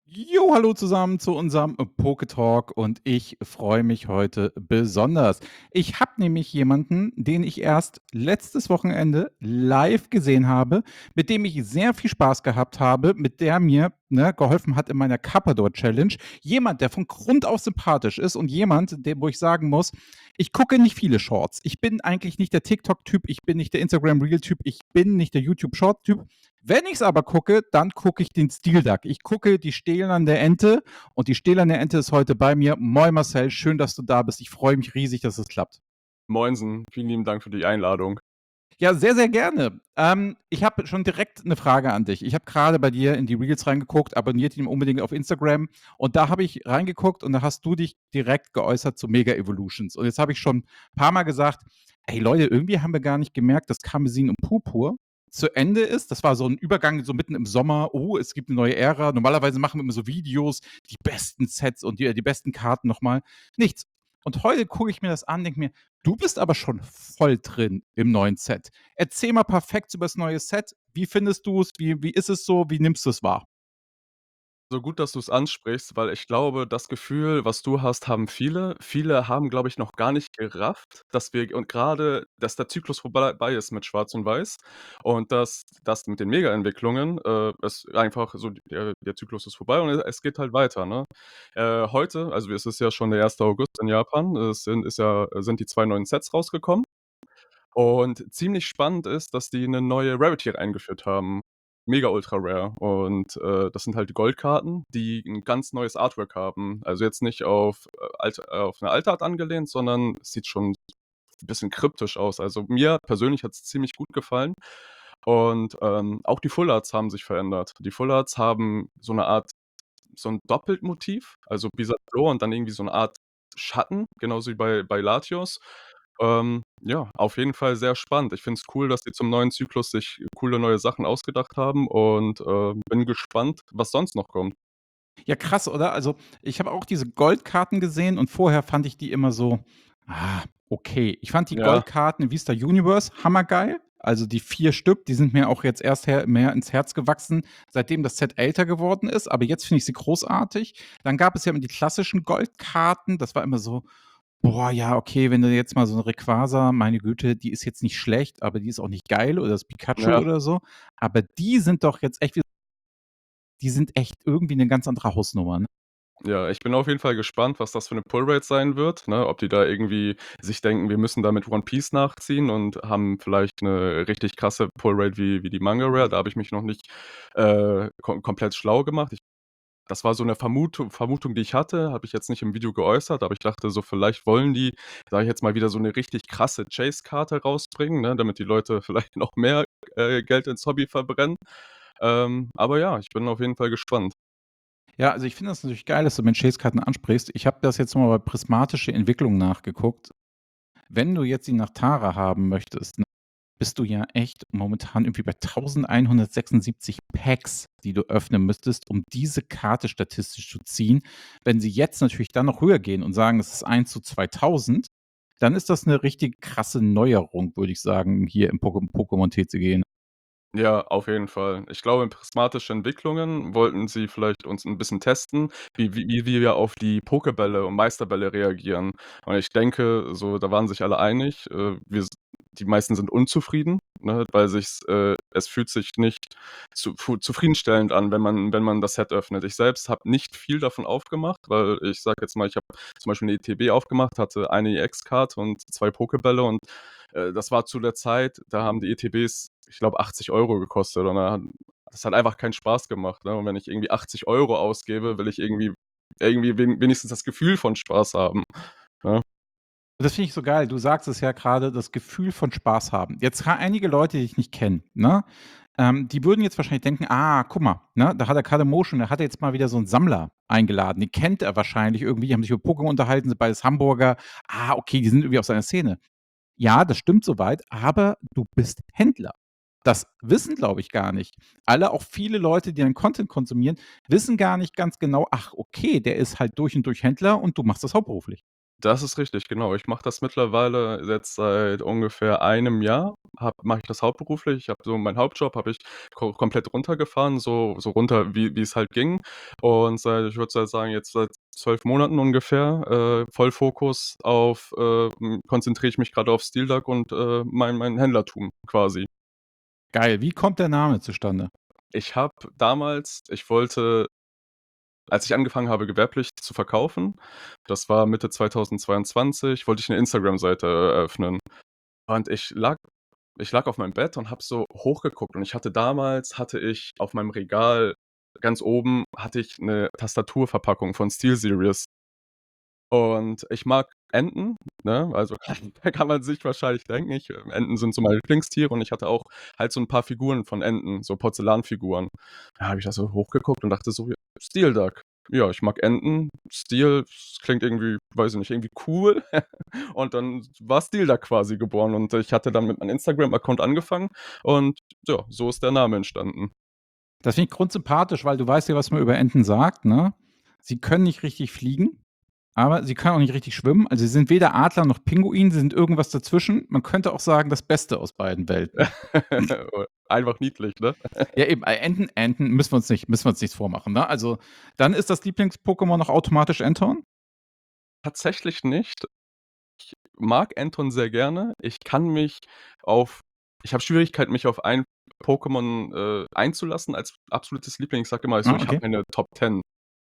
Jo, hallo zusammen zu unserem Poke-Talk und ich freue mich heute besonders. Ich habe nämlich jemanden, den ich erst letztes Wochenende live gesehen habe, mit dem ich sehr viel Spaß gehabt habe, mit der mir geholfen hat in meiner Carpador-Challenge. Jemand, der von Grund auf sympathisch ist und jemand, wo ich sagen muss, ich gucke nicht viele Shorts. Ich bin eigentlich nicht der TikTok-Typ, ich bin nicht der Instagram-Reel-Typ, ich bin nicht der YouTube-Short-Typ. Wenn ich es aber gucke, dann gucke ich den Steel Duck. Ich gucke die stählerne Ente und die stählerne Ente ist heute bei mir. Moin Marcel, schön, dass du da bist. Ich freue mich riesig, dass es klappt. Moinsen, vielen lieben Dank für die Einladung. Ja, sehr, sehr gerne. Ich habe schon direkt eine Frage an dich. Ich habe gerade bei dir in die Reels reingeguckt, abonniert ihn unbedingt auf Instagram und da habe ich reingeguckt und da hast du dich direkt geäußert zu Mega Evolutions. Und jetzt habe ich schon ein paar Mal gesagt: „Ey Leute, irgendwie haben wir gar nicht gemerkt, dass Karmesin und Purpur zu Ende ist.“ Das war so ein Übergang so mitten im Sommer. „Oh, es gibt eine neue Ära.“ Normalerweise machen wir immer so Videos, die besten Sets und die besten Karten noch mal. Nichts. Und heute gucke ich mir das an, denke mir: „Du bist aber schon voll drin im neuen Set.“ Erzähl mal perfekt über das neue Set. Wie findest du es? Wie ist es so? Wie nimmst du es wahr? So gut, dass du es ansprichst, weil ich glaube, das Gefühl, was du hast, haben viele. Viele haben, glaube ich, noch gar nicht gerafft, dass wir und grade, dass der Zyklus vorbei ist mit Schwarz und Weiß und dass das mit den Mega-Entwicklungen, es einfach so der Zyklus ist vorbei und es geht halt weiter, ne? Heute, also es ist ja schon der 1. August in Japan, es sind die 2 neuen Sets rausgekommen und ziemlich spannend ist, dass die 'ne neue Rarity eingeführt haben. Mega ultra rare und, das sind halt die Goldkarten, die 'n ganz neues Artwork haben. Also, jetzt nicht auf 'ne alte Art angelehnt, sondern es sieht schon bisschen kryptisch aus. Also, mir persönlich hat's ziemlich gut gefallen und, auch die Full Arts haben sich verändert. Die Full Arts haben so 'n Doppeltmotiv, also Bisasur und dann irgendwie so 'ne Art Schatten, genauso wie bei Latios. Ja, auf jeden Fall sehr spannend. Ich finde es cool, dass die zum neuen Zyklus sich coole neue Sachen ausgedacht haben und, bin gespannt, was sonst noch kommt. Ja, krass, oder? Also, ich habe auch diese Goldkarten gesehen und vorher fand ich die immer so, okay. Ich fand die Ja, Goldkarten in Vista Universe hammergeil. Also, die 4 Stück, die sind mir auch jetzt erst mehr ins Herz gewachsen, seitdem das Set älter geworden ist, aber jetzt finde ich sie großartig. Dann gab es ja immer die klassischen Goldkarten, das war immer so: „Boah, ja, okay, wenn du jetzt mal so 'ne Rayquaza, meine Güte, die ist jetzt nicht schlecht, aber die ist auch nicht geil oder das Pikachu ja. oder so.“ Aber die sind doch jetzt echt die sind echt irgendwie 'ne ganz andere Hausnummer, ne? Ja, ich bin auf jeden Fall gespannt, was das für 'ne Pull-Rate sein wird, ne? Ob die da irgendwie sich denken, wir müssen da mit One Piece nachziehen und haben vielleicht 'ne richtig krasse Pull-Rate wie die Manga Rare. Da habe ich mich noch nicht, komplett schlau gemacht. Das war so 'ne Vermutung, die ich hatte, habe ich jetzt nicht im Video geäußert, aber ich dachte so, vielleicht wollen die, sage ich jetzt mal, wieder so 'ne richtig krasse Chase-Karte rausbringen, ne, damit die Leute vielleicht noch mehr, Geld ins Hobby verbrennen. Aber ja, ich bin auf jeden Fall gespannt. Ja, also ich finde das natürlich geil, dass du mit Chase-Karten ansprichst. Ich habe das jetzt mal bei prismatische Entwicklung nachgeguckt. Wenn du jetzt die Nachtara haben möchtest, ne, bist du ja echt momentan irgendwie bei 1176 Packs, die du öffnen müsstest, um diese Karte statistisch zu ziehen. Wenn sie jetzt natürlich dann noch höher gehen und sagen, es ist 1:2000, dann ist das eine richtig krasse Neuerung, würde ich sagen, hier im Pokémon TCG. Ja, auf jeden Fall. Ich glaube, prismatische Entwicklungen wollten sie vielleicht uns 'n bisschen testen, wie wir auf die Pokébälle und Meisterbälle reagieren. Und ich denke, so, da waren sich alle einig, die meisten sind unzufrieden, ne, weil es fühlt sich nicht zufriedenstellend an, wenn man das Set öffnet. Ich selbst habe nicht viel davon aufgemacht, weil ich sage jetzt mal, ich habe zum Beispiel 'ne ETB aufgemacht, hatte eine EX-Card und 2 Pokébälle und, das war zu der Zeit, da haben die ETBs, ich glaube, 80 € gekostet und da das hat einfach keinen Spaß gemacht, ne? Und wenn ich irgendwie 80 € ausgebe, will ich irgendwie wenigstens das Gefühl von Spaß haben, ne? Das finde ich so geil. Du sagst es ja gerade, das Gefühl von Spaß haben. Jetzt einige Leute, die ich nicht kenne, ne, die würden jetzt wahrscheinlich denken: „Ah, guck mal, ne, da hat der Kalle Motion, der hat jetzt mal wieder so 'n Sammler eingeladen. Den kennt er wahrscheinlich irgendwie, die haben sich über Pokémon unterhalten, sind beides Hamburger. Ah, okay, die sind irgendwie aus seiner Szene.“ Ja, das stimmt so weit, aber du bist Händler. Das wissen, glaube ich, gar nicht. Auch viele Leute, die deinen Content konsumieren, wissen gar nicht ganz genau: „Ach, okay, der ist halt durch und durch Händler und du machst das hauptberuflich.“ Das ist richtig, genau. Ich mache das mittlerweile jetzt seit ungefähr einem Jahr, mache ich das hauptberuflich. Ich habe so meinen Hauptjob habe ich komplett runtergefahren, so runter, wie es halt ging. Und ich würde sagen, jetzt seit 12 Monaten ungefähr, Vollfokus auf konzentriere ich mich gerade auf Steel Duck und, mein Händlertum quasi. Geil. Wie kommt der Name zustande? Ich wollte, als ich angefangen habe, gewerblich zu verkaufen, das war Mitte 2022, wollte ich 'ne Instagram-Seite eröffnen. Und ich lag auf meinem Bett und habe so hochgeguckt und hatte ich auf meinem Regal ganz oben hatte ich 'ne Tastaturverpackung von SteelSeries. Und ich mag Enten, ne? Also, kann man sich wahrscheinlich denken. Enten sind so meine Lieblingstiere und ich hatte auch halt so 'n paar Figuren von Enten, so Porzellanfiguren. Da habe ich da so hochgeguckt und dachte so: „Steel Duck. Ja, ich mag Enten. Steel, das klingt irgendwie, weiß ich nicht, irgendwie cool.“ Und dann war Steel Duck quasi geboren und ich hatte dann mit meinem Instagram-Account angefangen und ja, so ist der Name entstanden. Das finde ich grundsympathisch, weil du weißt ja, was man über Enten sagt, ne? Sie können nicht richtig fliegen, aber sie können auch nicht richtig schwimmen. Also, sie sind weder Adler noch Pinguin, sie sind irgendwas dazwischen. Man könnte auch sagen, das Beste aus beiden Welten. Einfach niedlich, ne? Ja, eben, Enten müssen wir uns nichts vormachen, ne? Also, dann ist das Lieblings-Pokémon noch automatisch Entorn? Tatsächlich nicht. Mag Anton sehr gerne. Auf ich habe Schwierigkeiten, mich auf ein Pokémon, einzulassen als absolutes Liebling. Ich sage immer so, Ah, ich habe okay. meine Top 10.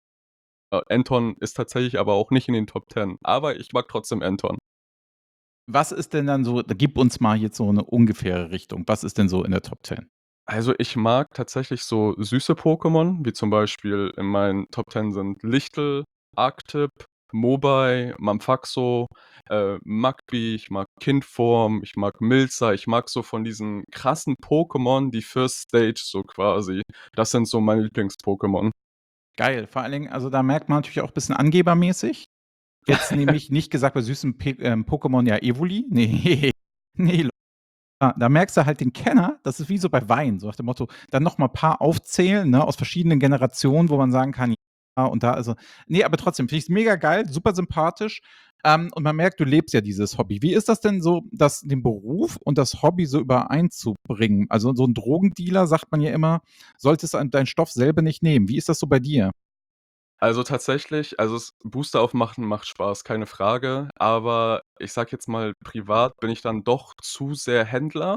Anton ist tatsächlich aber auch nicht in den Top 10, aber ich mag trotzdem Anton. Was ist denn dann so, gib uns mal jetzt so 'ne ungefähre Richtung. Was ist denn so in der Top 10? Also, ich mag tatsächlich so süße Pokémon, wie zum Beispiel in meinen Top 10 sind Lichtel, Arctip, Mobile, Manfaxo, Magby, ich mag Kindform, ich mag Milza, ich mag so von diesen krassen Pokémon die First Stage so quasi. Das sind so meine Lieblings-Pokémon. Geil. Vor allen Dingen, also, da merkt man natürlich auch bisschen angebermäßig. Jetzt nämlich nicht gesagt bei süßen Pokémon, ja, Evoli. Ne, ne, da merkst du halt den Kenner, das ist wie so bei Wein, so nach dem Motto, dann noch mal paar aufzählen, ne, aus verschiedenen Generationen, wo man sagen kann, ja, und da also ne, aber trotzdem finde ich's mega geil, super sympathisch, und man merkt, du lebst ja dieses Hobby. Wie ist das denn so, den Beruf und das Hobby so übereinzubringen? Also, so 'n Drogendealer, sagt man ja immer, solltest deinen Stoff selber nicht nehmen. Wie ist das so bei dir? Also, tatsächlich, Booster aufmachen macht Spaß, keine Frage, aber ich sage jetzt mal, privat bin ich dann doch zu sehr Händler,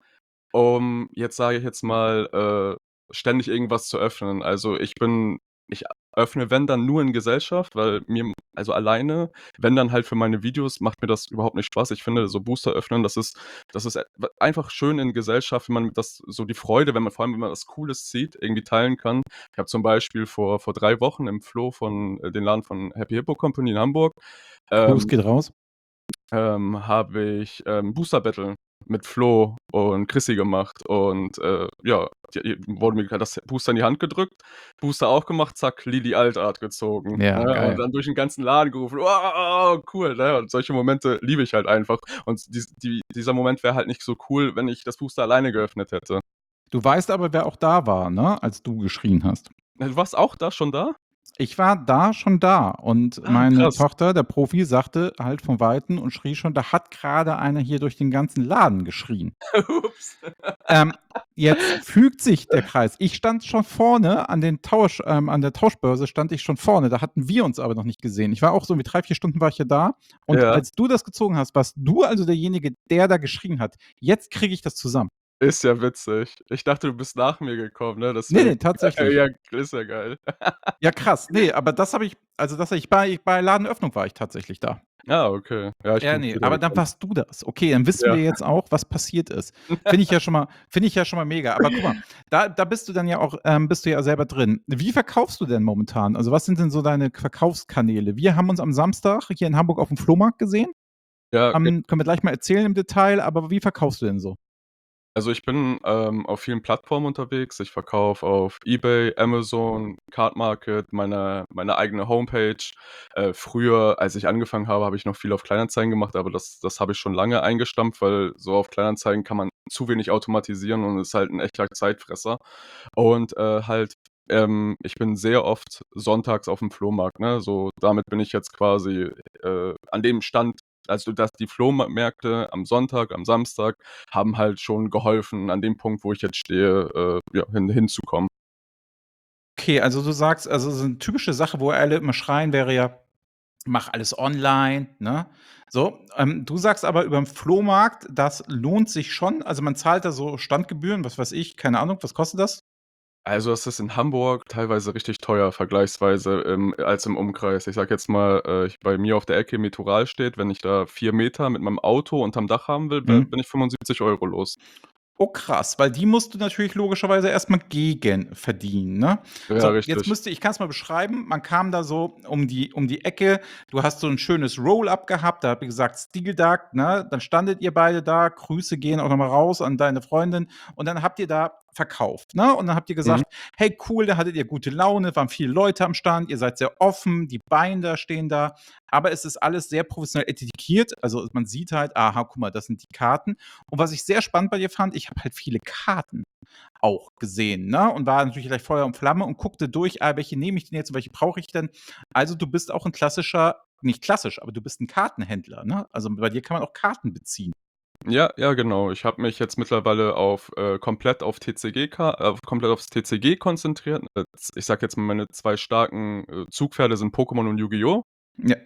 um jetzt, sage ich jetzt mal, ständig irgendwas zu öffnen. Ich öffne, wenn dann nur in Gesellschaft, weil alleine, wenn dann halt für meine Videos, macht mir das überhaupt nicht Spaß. Ich finde, so Booster öffnen, das ist einfach schön in Gesellschaft, wenn man das so die Freude, wenn man was Cooles sieht, irgendwie teilen kann. Ich habe zum Beispiel vor 3 Wochen im Flo von den Laden von Happy Hippo Company in Hamburg, Gruß ähm geht raus. habe ich, Booster Battle mit Flo und Chrissy gemacht und, ja, wurde mir das Booster in die Hand gedrückt, Booster aufgemacht, zack, Lili Altart gezogen, Ja, ne? Und geil. dann durch den ganzen Laden gerufen: „Wow, cool“, ne? Und solche Momente liebe ich halt einfach. Und dieser Moment wäre halt nicht so cool, wenn ich das Booster alleine geöffnet hätte. Du weißt aber, wer auch da war, ne, als du geschrien hast. Du warst auch da schon da? Ich war da schon da und Ah, meine krass. Tochter, der Profi, sagte halt von Weitem und schrie schon: „Da hat grade einer hier durch den ganzen Laden geschrien.“ Ups. Ähm, Jetzt fügt sich der Kreis. Ich stand schon vorne an der Tauschbörse stand ich schon vorne, da hatten wir uns aber noch nicht gesehen. Ich war auch so wie 3, 4 Stunden war ich ja da und Ja, als du das gezogen hast, warst du also derjenige, der da geschrien hat. Jetzt kriege ich das zusammen. ist ja witzig. Ich dachte, du bist nach mir gekommen, ne? Ne, Deswegen. ne, tatsächlich. Ja, ist ja geil. Ja, krass. Ne, aber das habe ich also, das bei Ladenöffnung war ich tatsächlich da. Ah, okay. Ja, ich Ja, bin ne, später aber dann gekommen. warst du das. Okay, dann wissen Ja. wir jetzt auch, was passiert ist. Finde ich ja schon mal mega. Aber guck mal, da bist du dann ja auch bist du ja selber drin. Wie verkaufst du denn momentan? Also, was sind denn so deine Verkaufskanäle? Wir haben uns am Samstag hier in Hamburg aufm Flohmarkt gesehen. Ja, Können wir gleich mal erzählen im Detail, aber wie verkaufst du denn so? also ich bin, auf vielen Plattformen unterwegs. Ich verkaufe auf eBay, Amazon, Cardmarket, meine eigene Homepage. Früher, als ich angefangen habe, habe ich noch viel auf Kleinanzeigen gemacht, aber das habe ich schon lange eingestampft, weil so auf Kleinanzeigen kann man zu wenig automatisieren und ist halt 'n echter Zeitfresser. Und, halt Ich bin sehr oft sonntags aufm Flohmarkt, ne? So, damit bin ich jetzt quasi, an dem Stand, also, dass die Flohmärkte am Sonntag, am Samstag haben halt schon geholfen, an dem Punkt, wo ich jetzt stehe, ja, hinzukommen. Okay, also du sagst, also so 'ne typische Sache, wo alle immer schreien, wäre ja: „Mach alles online“, ne? So, du sagst aber überm Flohmarkt, das lohnt sich schon. Also, man zahlt da so Standgebühren, was weiß ich, keine Ahnung, was kostet das? Also, es ist in Hamburg teilweise richtig teuer vergleichsweise, als im Umkreis. Ich sage jetzt mal, ich bei mir auf der Ecke Metoral steht, wenn ich da 4 Meter mit meinem Auto unterm Dach haben will, Mhm. bin ich 75 € los. Oh krass, weil die musst du natürlich logischerweise erst mal gegen verdienen, ne? Ja, So, jetzt richtig. müsste ich kann's mal beschreiben. Man kam da so um die Ecke. Du hast so 'n schönes Roll-up gehabt, da habt ihr gesagt: „Steel Duck“, ne? Dann standet ihr beide da. Grüße gehen auch noch mal raus an deine Freundin. Und dann habt ihr da verkauft, ne? Und dann habt ihr Mhm. gesagt: „Hey, cool“, da hattet ihr gute Laune, waren viele Leute am Stand, ihr seid sehr offen, die Binder stehen da, aber es ist alles sehr professionell etikettert. Also, man sieht halt: „Aha, guck mal, das sind die Karten.“ Und was ich sehr spannend bei dir fand, ich habe halt viele Karten auch gesehen, ne? Und war natürlich gleich Feuer und Flamme und guckte durch: „Ah, welche nehme ich denn jetzt und welche brauche ich denn?“ Also, du bist auch 'n klassischer, nicht klassisch, aber du bist 'n Kartenhändler, ne? Also, bei dir kann man auch Karten beziehen. Ja, ja, genau. Ich habe mich jetzt mittlerweile auf, komplett auf komplett aufs TCG konzentriert. Ich sage jetzt mal, meine 2 starken, Zugpferde sind Pokémon und Yu-Gi-Oh! Ja.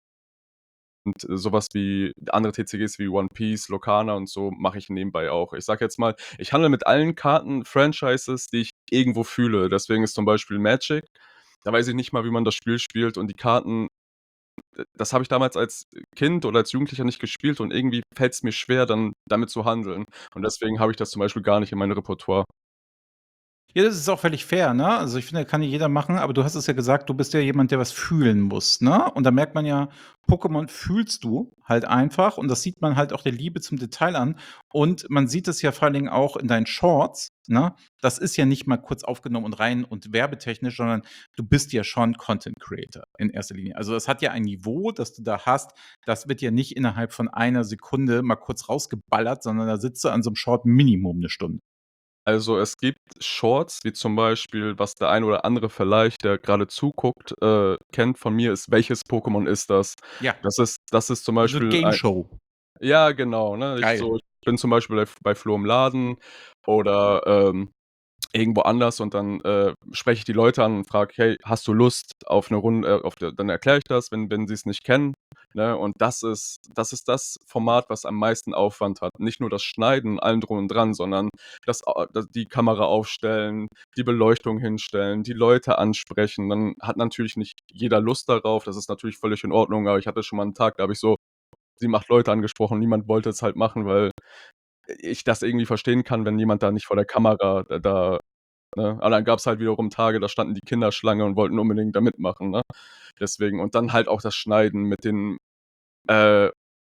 Und so was wie andere TCGs wie One Piece, Lorcana und so mache ich nebenbei auch. Ich sage jetzt mal, ich handle mit allen Karten-Franchises, die ich irgendwo fühle. Deswegen ist zum Beispiel Magic, da weiß ich nicht mal, wie man das Spiel spielt, und die Karten, das habe ich damals als Kind oder als Jugendlicher nicht gespielt, und irgendwie fällt's mir schwer, dann damit zu handeln. Und deswegen habe ich das zum Beispiel gar nicht in meinem Repertoire. Ja, das ist auch völlig fair, ne? Also, ich finde, kann ja jeder machen, aber du hast es ja gesagt, du bist ja jemand, der was fühlen muss, ne? Und da merkt man ja, Pokémon fühlst du halt einfach und das sieht man halt auch der Liebe zum Detail an. Und man sieht es ja vor allen Dingen auch in deinen Shorts, ne? Das ist ja nicht mal kurz aufgenommen und rein und werbetechnisch, sondern du bist ja schon Content Creator in erster Linie. Also, das hat ja ein Niveau, das du da hast. Das wird ja nicht innerhalb von einer Sekunde mal kurz rausgeballert, sondern da sitzt du an so 'nem Short Minimum 'ne Stunde. Also, es gibt Shorts, wie zum Beispiel, was der ein oder andere vielleicht, der grade zuguckt, kennt von mir, ist: „Welches Pokémon ist das?“ Ja, Das ist zum so 'ne Beispiel ein, Game-Show. ja, genau, ne? Geil. Ich bin zum Beispiel bei Flo im Laden oder, irgendwo anders, und dann, spreche ich die Leute an und frage: „Hey, hast du Lust auf 'ne Runde?“ Auf der Dann erkläre ich das, wenn sie's nicht kennen, ne? Und das ist das Format, was am meisten Aufwand hat. Nicht nur das Schneiden und allem drum und dran, sondern die Kamera aufstellen, die Beleuchtung hinstellen, die Leute ansprechen. Dann hat natürlich nicht jeder Lust darauf. Das ist natürlich völlig in Ordnung, aber ich hatte schon mal 'n Tag, da habe ich so 7, 8 Leute angesprochen. Niemand wollte es halt machen, weil ich das irgendwie verstehen kann, wenn jemand da nicht vor der Kamera ne? Aber dann gab's halt wiederum Tage, da standen die Kinder Schlange und wollten unbedingt da mitmachen, ne? Deswegen, und dann halt auch das Schneiden äh,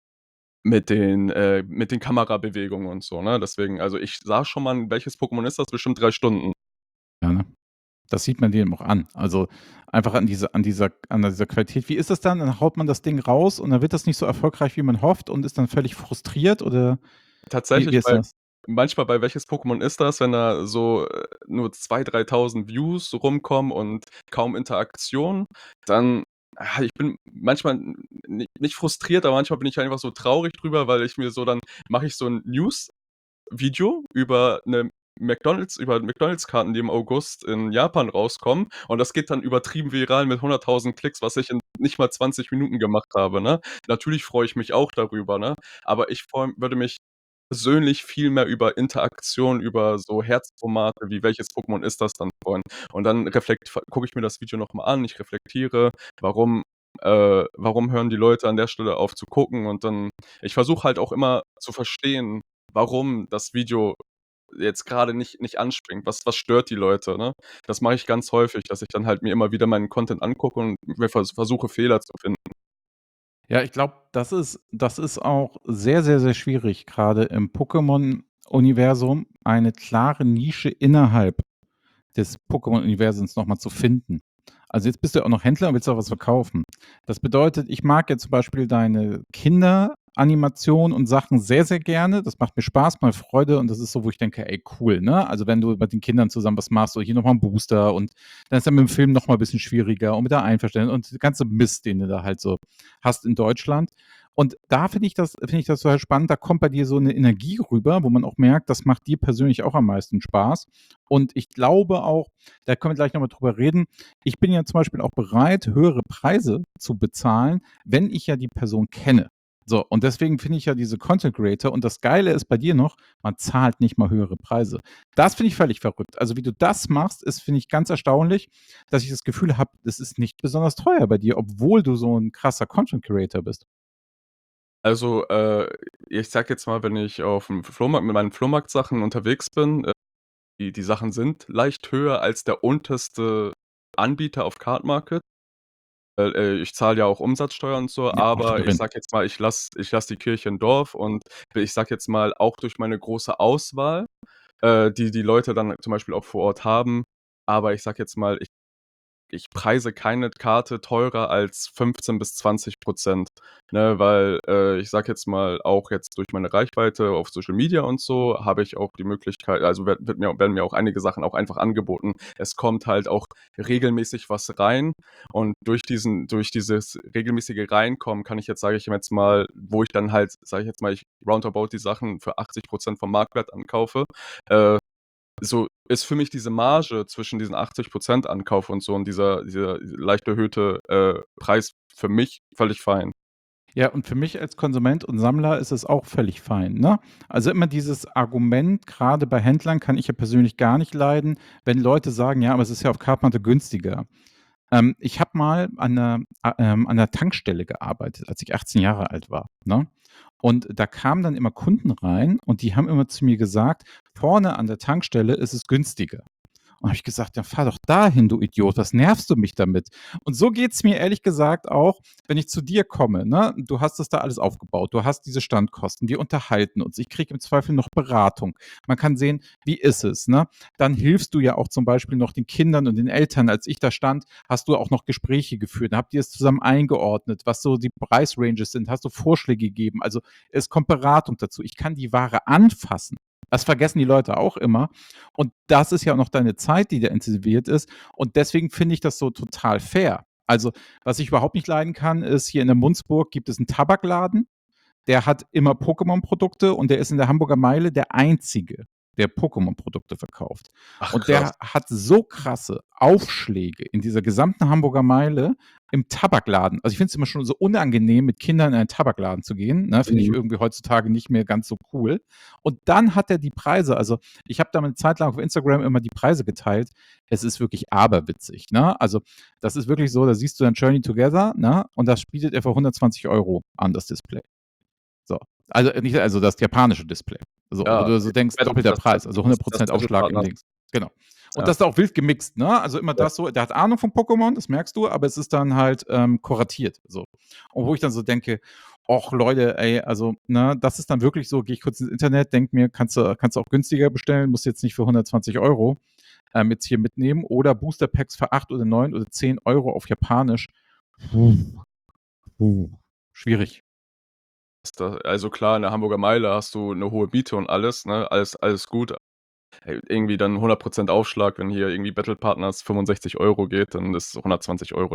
mit den Kamerabewegungen und so, ne? Deswegen, also, ich sage schon mal, welches Pokémon ist das? Bestimmt 3 Stunden. Ja, ne? Das sieht man dir auch an. Also, einfach an dieser Qualität. Wie ist das dann? Dann haut man das Ding raus und dann wird das nicht so erfolgreich, wie man hofft und ist dann völlig frustriert oder wie Tatsächlich ist das? manchmal bei „Welches Pokémon ist das?“, wenn da so, nur 2.000, 3.000 Views rumkommen und kaum Interaktion, dann, ich bin manchmal nicht frustriert, aber manchmal bin ich einfach so traurig drüber, weil ich mir so, dann mache ich so 'n News-Video über McDonald's-Karten, die im August in Japan rauskommen, und das geht dann übertrieben viral mit 100.000 Klicks, was ich in nicht mal 20 Minuten gemacht habe, ne? Natürlich freue ich mich auch darüber, ne? Aber ich würde mich persönlich viel mehr über Interaktion, über so Herzformate wie „Welches Pokémon ist das?“ dann freuen. Und dann gucke ich mir das Video noch mal an. Ich reflektiere, warum warum hören die Leute an der Stelle auf zu gucken, und dann, ich versuche halt auch immer zu verstehen, warum das Video jetzt grade nicht anspringt. Was stört die Leute, ne? Das mache ich ganz häufig, dass ich dann halt mir immer wieder meinen Content angucke und mir versuche, Fehler zu finden. Ja, ich glaube, das ist auch sehr, sehr, sehr schwierig, grade im Pokémon-Universum eine klare Nische innerhalb des Pokémon-Universums noch mal zu finden. Also, jetzt bist du ja auch noch Händler und willst auch was verkaufen. Das bedeutet, ich mag jetzt zum Beispiel deine Kinder Animation und Sachen sehr, sehr gerne. Das macht mir Spaß, macht Freude und das ist so, wo ich denke: „Ey, cool“, ne? Also, wenn du mit den Kindern zusammen was machst, so hier noch mal 'n Booster und dann ist dann mit dem Film noch mal 'n bisschen schwieriger und mit der Einverständnis und der ganze Mist, den du da halt so hast in Deutschland. Und da finde ich das total spannend. Da kommt bei dir so 'ne Energie rüber, wo man auch merkt, das macht dir persönlich auch am meisten Spaß. Und ich glaube auch, da können wir gleich noch mal drüber reden, ich bin ja zum Beispiel auch bereit, höhere Preise zu bezahlen, wenn ich ja die Person kenne. So, und deswegen finde ich ja diese Content Creator und das Geile ist bei dir noch, man zahlt nicht mal höhere Preise. Das finde ich völlig verrückt. Also, wie du das machst, ist, finde ich, ganz erstaunlich, dass ich das Gefühl habe, das ist nicht besonders teuer bei dir, obwohl du so 'n krasser Content Creator bist. Also, ich sage jetzt mal, wenn ich auf'm Flohmarkt mit meinen Flohmarktsachen unterwegs bin, die Sachen sind leicht höher als der unterste Anbieter auf Cardmarket. Weil, ich zahle ja auch Umsatzsteuer und so, Ja, macht aber ich Gewinn. sage jetzt mal, ich lasse die Kirche im Dorf und ich sage jetzt mal, auch durch meine große Auswahl, die Leute dann zum Beispiel auch vor Ort haben, aber ich sage jetzt mal, ich preise keine Karte teurer als 15 bis 20%, ne? Weil, ich sage jetzt mal, auch jetzt durch meine Reichweite auf Social Media und so, habe ich auch die Möglichkeit, also werden mir auch einige Sachen auch einfach angeboten. Es kommt halt auch regelmäßig was rein und durch dieses regelmäßige Reinkommen kann ich jetzt, sage ich jetzt mal, wo ich dann halt, sage ich jetzt mal, ich roundabout die Sachen für 80% vom Marktwert ankaufe, äh, so ist für mich diese Marge zwischen diesen 80% Ankauf und so und dieser leicht erhöhte, Preis für mich völlig fein. Ja, und für mich als Konsument und Sammler ist es auch völlig fein, ne? Also, immer dieses Argument, grade bei Händlern kann ich ja persönlich gar nicht leiden, wenn Leute sagen: „Ja, aber es ist ja auf Carpmatte günstiger.“ Ich habe mal an 'ner Tankstelle gearbeitet, als ich 18 Jahre alt war, ne? Und da kamen dann immer Kunden rein und die haben immer zu mir gesagt: „Vorne an der Tankstelle ist es günstiger.“ Und habe ich gesagt: „Ja, fahr doch dahin, du Idiot. Was nervst du mich damit?“ Und so geht's mir ehrlich gesagt auch, wenn ich zu dir komme, ne? Du hast das da alles aufgebaut. Du hast diese Standkosten. Wir unterhalten uns. Ich kriege im Zweifel noch Beratung. Man kann sehen, wie ist es, ne? Dann hilfst du ja auch zum Beispiel noch den Kindern und den Eltern. Als ich da stand, hast du auch noch Gespräche geführt. Habt ihr es zusammen eingeordnet, was so die Preisranges sind? Hast du Vorschläge gegeben? Also, es kommt Beratung dazu. Ich kann die Ware anfassen. Das vergessen die Leute auch immer. Und das ist ja auch noch deine Zeit, die da intensiviert ist. Und deswegen finde ich das so total fair. Also, was ich überhaupt nicht leiden kann, ist, hier in der Munzburg gibt es einen Tabakladen, der hat immer Pokémon-Produkte und der ist in der Hamburger Meile der Einzige, der Pokémon-Produkte verkauft. Ach Und krass. der hat so krasse Aufschläge in dieser gesamten Hamburger Meile im Tabakladen. Also, ich finde es immer schon so unangenehm, mit Kindern in einen Tabakladen zu gehen, ne? Finde ich Mhm. irgendwie heutzutage nicht mehr ganz so cool. Und dann hat er die Preise, also, ich habe da 'ne Zeit lang auf Instagram immer die Preise geteilt. Es ist wirklich aberwitzig, ne? Also, das ist wirklich so, da siehst du dann „Journey Together“, ne, und das bietet er für 120 € an, das Display. So. Also das japanische Display. So, wo Ja, du so denkst, doppelter Preis, also Das 100% Aufschlag im Battle-Partner. Dings. Genau. Und Ja, das ist auch wild gemixt, ne? Also immer ja. das so, der hat Ahnung von Pokémon, das merkst du, aber es ist dann halt, kuratiert, so. Und wo ich dann so denke: „Och Leute, ey, also, ne, das ist dann wirklich so, gehe ich kurz ins Internet, denke mir, kannst du auch günstiger bestellen, musst jetzt nicht für 120 € jetzt hier mitnehmen oder Booster Packs für 8 oder 9 oder 10 € auf Japanisch. Puh, puh, schwierig. Also klar, in der Hamburger Meile hast du 'ne hohe Miete und alles, ne? Alles gut. Irgendwie dann 100% Aufschlag, wenn hier irgendwie Battle Partners 65 € geht, dann ist 120 €.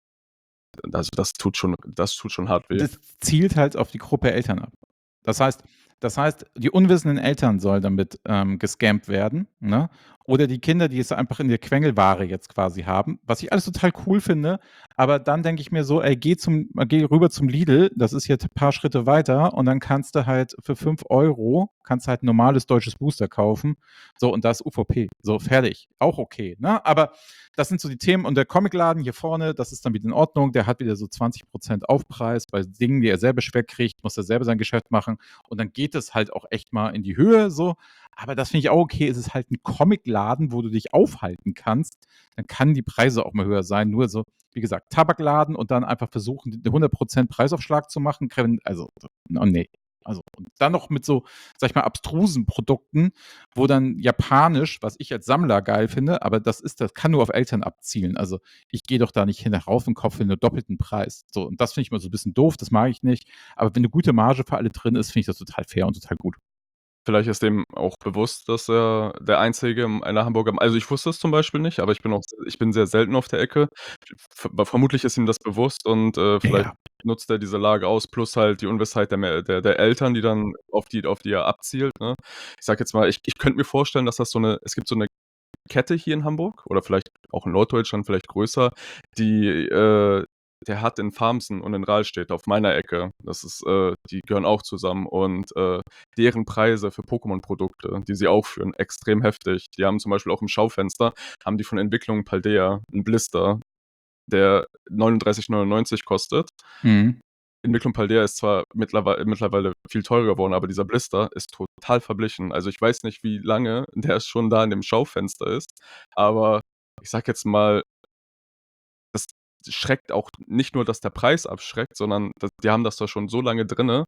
Also, das tut schon hart weh. Das zielt halt auf die Gruppe Eltern ab. Das heißt das heißt, die unwissenden Eltern sollen damit, gescammt werden, ne? Oder die Kinder, die es einfach in der Quengelware jetzt quasi haben, was ich alles total cool finde, aber dann denke ich mir so: „Ey, geh rüber zum Lidl, das ist jetzt ein paar Schritte weiter und dann kannst du halt für 5 € kannst halt 'n normales deutsches Booster kaufen.“ So, und da ist UVP. So, fertig. Auch okay, ne? Aber das sind so die Themen und der Comicladen hier vorne, das ist dann wieder in Ordnung. Der hat wieder so 20% Aufpreis bei Dingen, die er selber schwer kriegt, muss er selber sein Geschäft machen und dann geht es halt auch echt mal in die Höhe so. Aber das finde ich auch okay. Es ist halt ein Comicladen, wo du dich aufhalten kannst. Dann kann die Preise auch mal höher sein. Nur so, wie gesagt, Tabakladen und dann einfach versuchen, 100% Preisaufschlag zu machen, also, oh ne. Also, und dann noch mit so, sage ich mal, abstrusen Produkten, wo dann japanisch, was ich als Sammler geil finde, aber das kann nur auf Eltern abzielen. Also, ich gehe doch da nicht hin rauf und kaufe für 'ne doppelten Preis. So, und das finde ich immer so 'n bisschen doof, das mag ich nicht. Aber wenn 'ne gute Marge für alle drin ist, finde ich das total fair und total gut. Vielleicht ist dem auch bewusst, dass er der Einzige in einer Hamburger also, ich wusste es zum Beispiel nicht, aber ich bin sehr selten auf der Ecke. Vermutlich ist ihm das bewusst und, vielleicht Ja. nutzt er diese Lage aus, plus halt die Ungewissheit der Eltern, die dann auf die er abzielt, ne? Ich sage jetzt mal, ich könnte mir vorstellen, dass das es gibt so 'ne Kette hier in Hamburg oder vielleicht auch in Norddeutschland, vielleicht größer, die, der hat in Farmsen und in Rahlstedt auf meiner Ecke. Die gehören auch zusammen und, deren Preise für Pokémon-Produkte, die sie auch führen, extrem heftig. Die haben zum Beispiel auch im Schaufenster haben die von Entwicklung Paldea 'n Blister, der 39,99 kostet. Mhm. Entwicklung Paldea ist zwar mittlerweile viel teurer geworden, aber dieser Blister ist total verblichen. Also, ich weiß nicht, wie lange der schon da in dem Schaufenster ist, aber ich sage jetzt mal, das schreckt auch nicht nur, dass der Preis abschreckt, sondern die haben das da schon so lange drinne,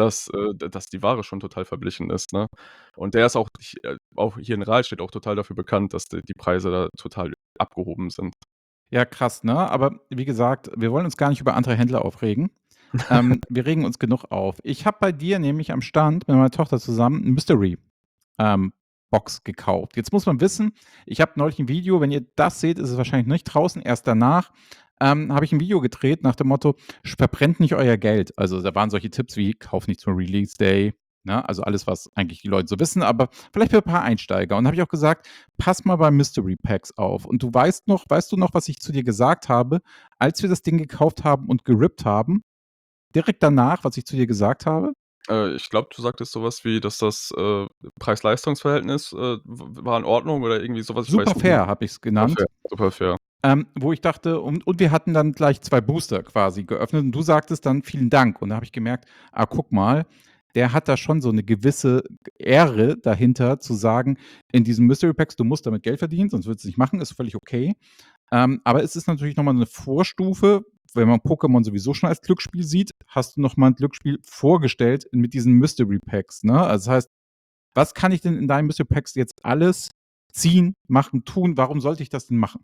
dass die Ware schon total verblichen ist, ne? Und der ist auch hier in Rahlstedt auch total dafür bekannt, dass die Preise da total abgehoben sind. Ja, krass, ne? Aber wie gesagt, wir wollen uns gar nicht über andere Händler aufregen. Wir regen uns genug auf. Ich habe bei dir nämlich am Stand mit meiner Tochter zusammen 'n Mystery ähm, Box gekauft. Jetzt muss man wissen, ich habe neulich ein Video, wenn ihr das seht, ist es wahrscheinlich nicht draußen, erst danach, habe ich ein Video gedreht nach dem Motto: „Verbrennt nicht euer Geld.“ Also, da waren solche Tipps wie: „Kauf nicht zum Release Day“, ne? Also, alles, was eigentlich die Leute so wissen, aber vielleicht für ein paar Einsteiger. Und da habe ich auch gesagt: „Pass mal bei Mystery Packs auf.“ Und weißt du noch, was ich zu dir gesagt habe, als wir das Ding gekauft haben und gerippt haben? Direkt danach, was ich zu dir gesagt habe? Ich glaube, du sagtest so was wie, dass das, Preis-Leistungs-Verhältnis, war in Ordnung oder irgendwie so was, ich weiß Super nicht mehr. fair habe ich's Super fair, genannt. super fair. Wo ich dachte und wir hatten dann gleich 2 Booster quasi geöffnet und du sagtest dann: „Vielen Dank.“ Und da habe ich gemerkt: „Ah, guck mal, der hat da schon so 'ne gewisse Ehre dahinter zu sagen, in diesen Mystery Packs, du musst damit Geld verdienen, sonst würdest du's nicht machen, ist völlig okay.“ Aber es ist natürlich noch mal 'ne Vorstufe, wenn man Pokémon sowieso schon als Glücksspiel sieht, hast du noch mal 'n Glücksspiel vorgestellt mit diesen Mystery Packs, ne? Also, das heißt, was kann ich denn in deinen Mystery Packs jetzt alles ziehen, machen, tun? Warum sollte ich das denn machen?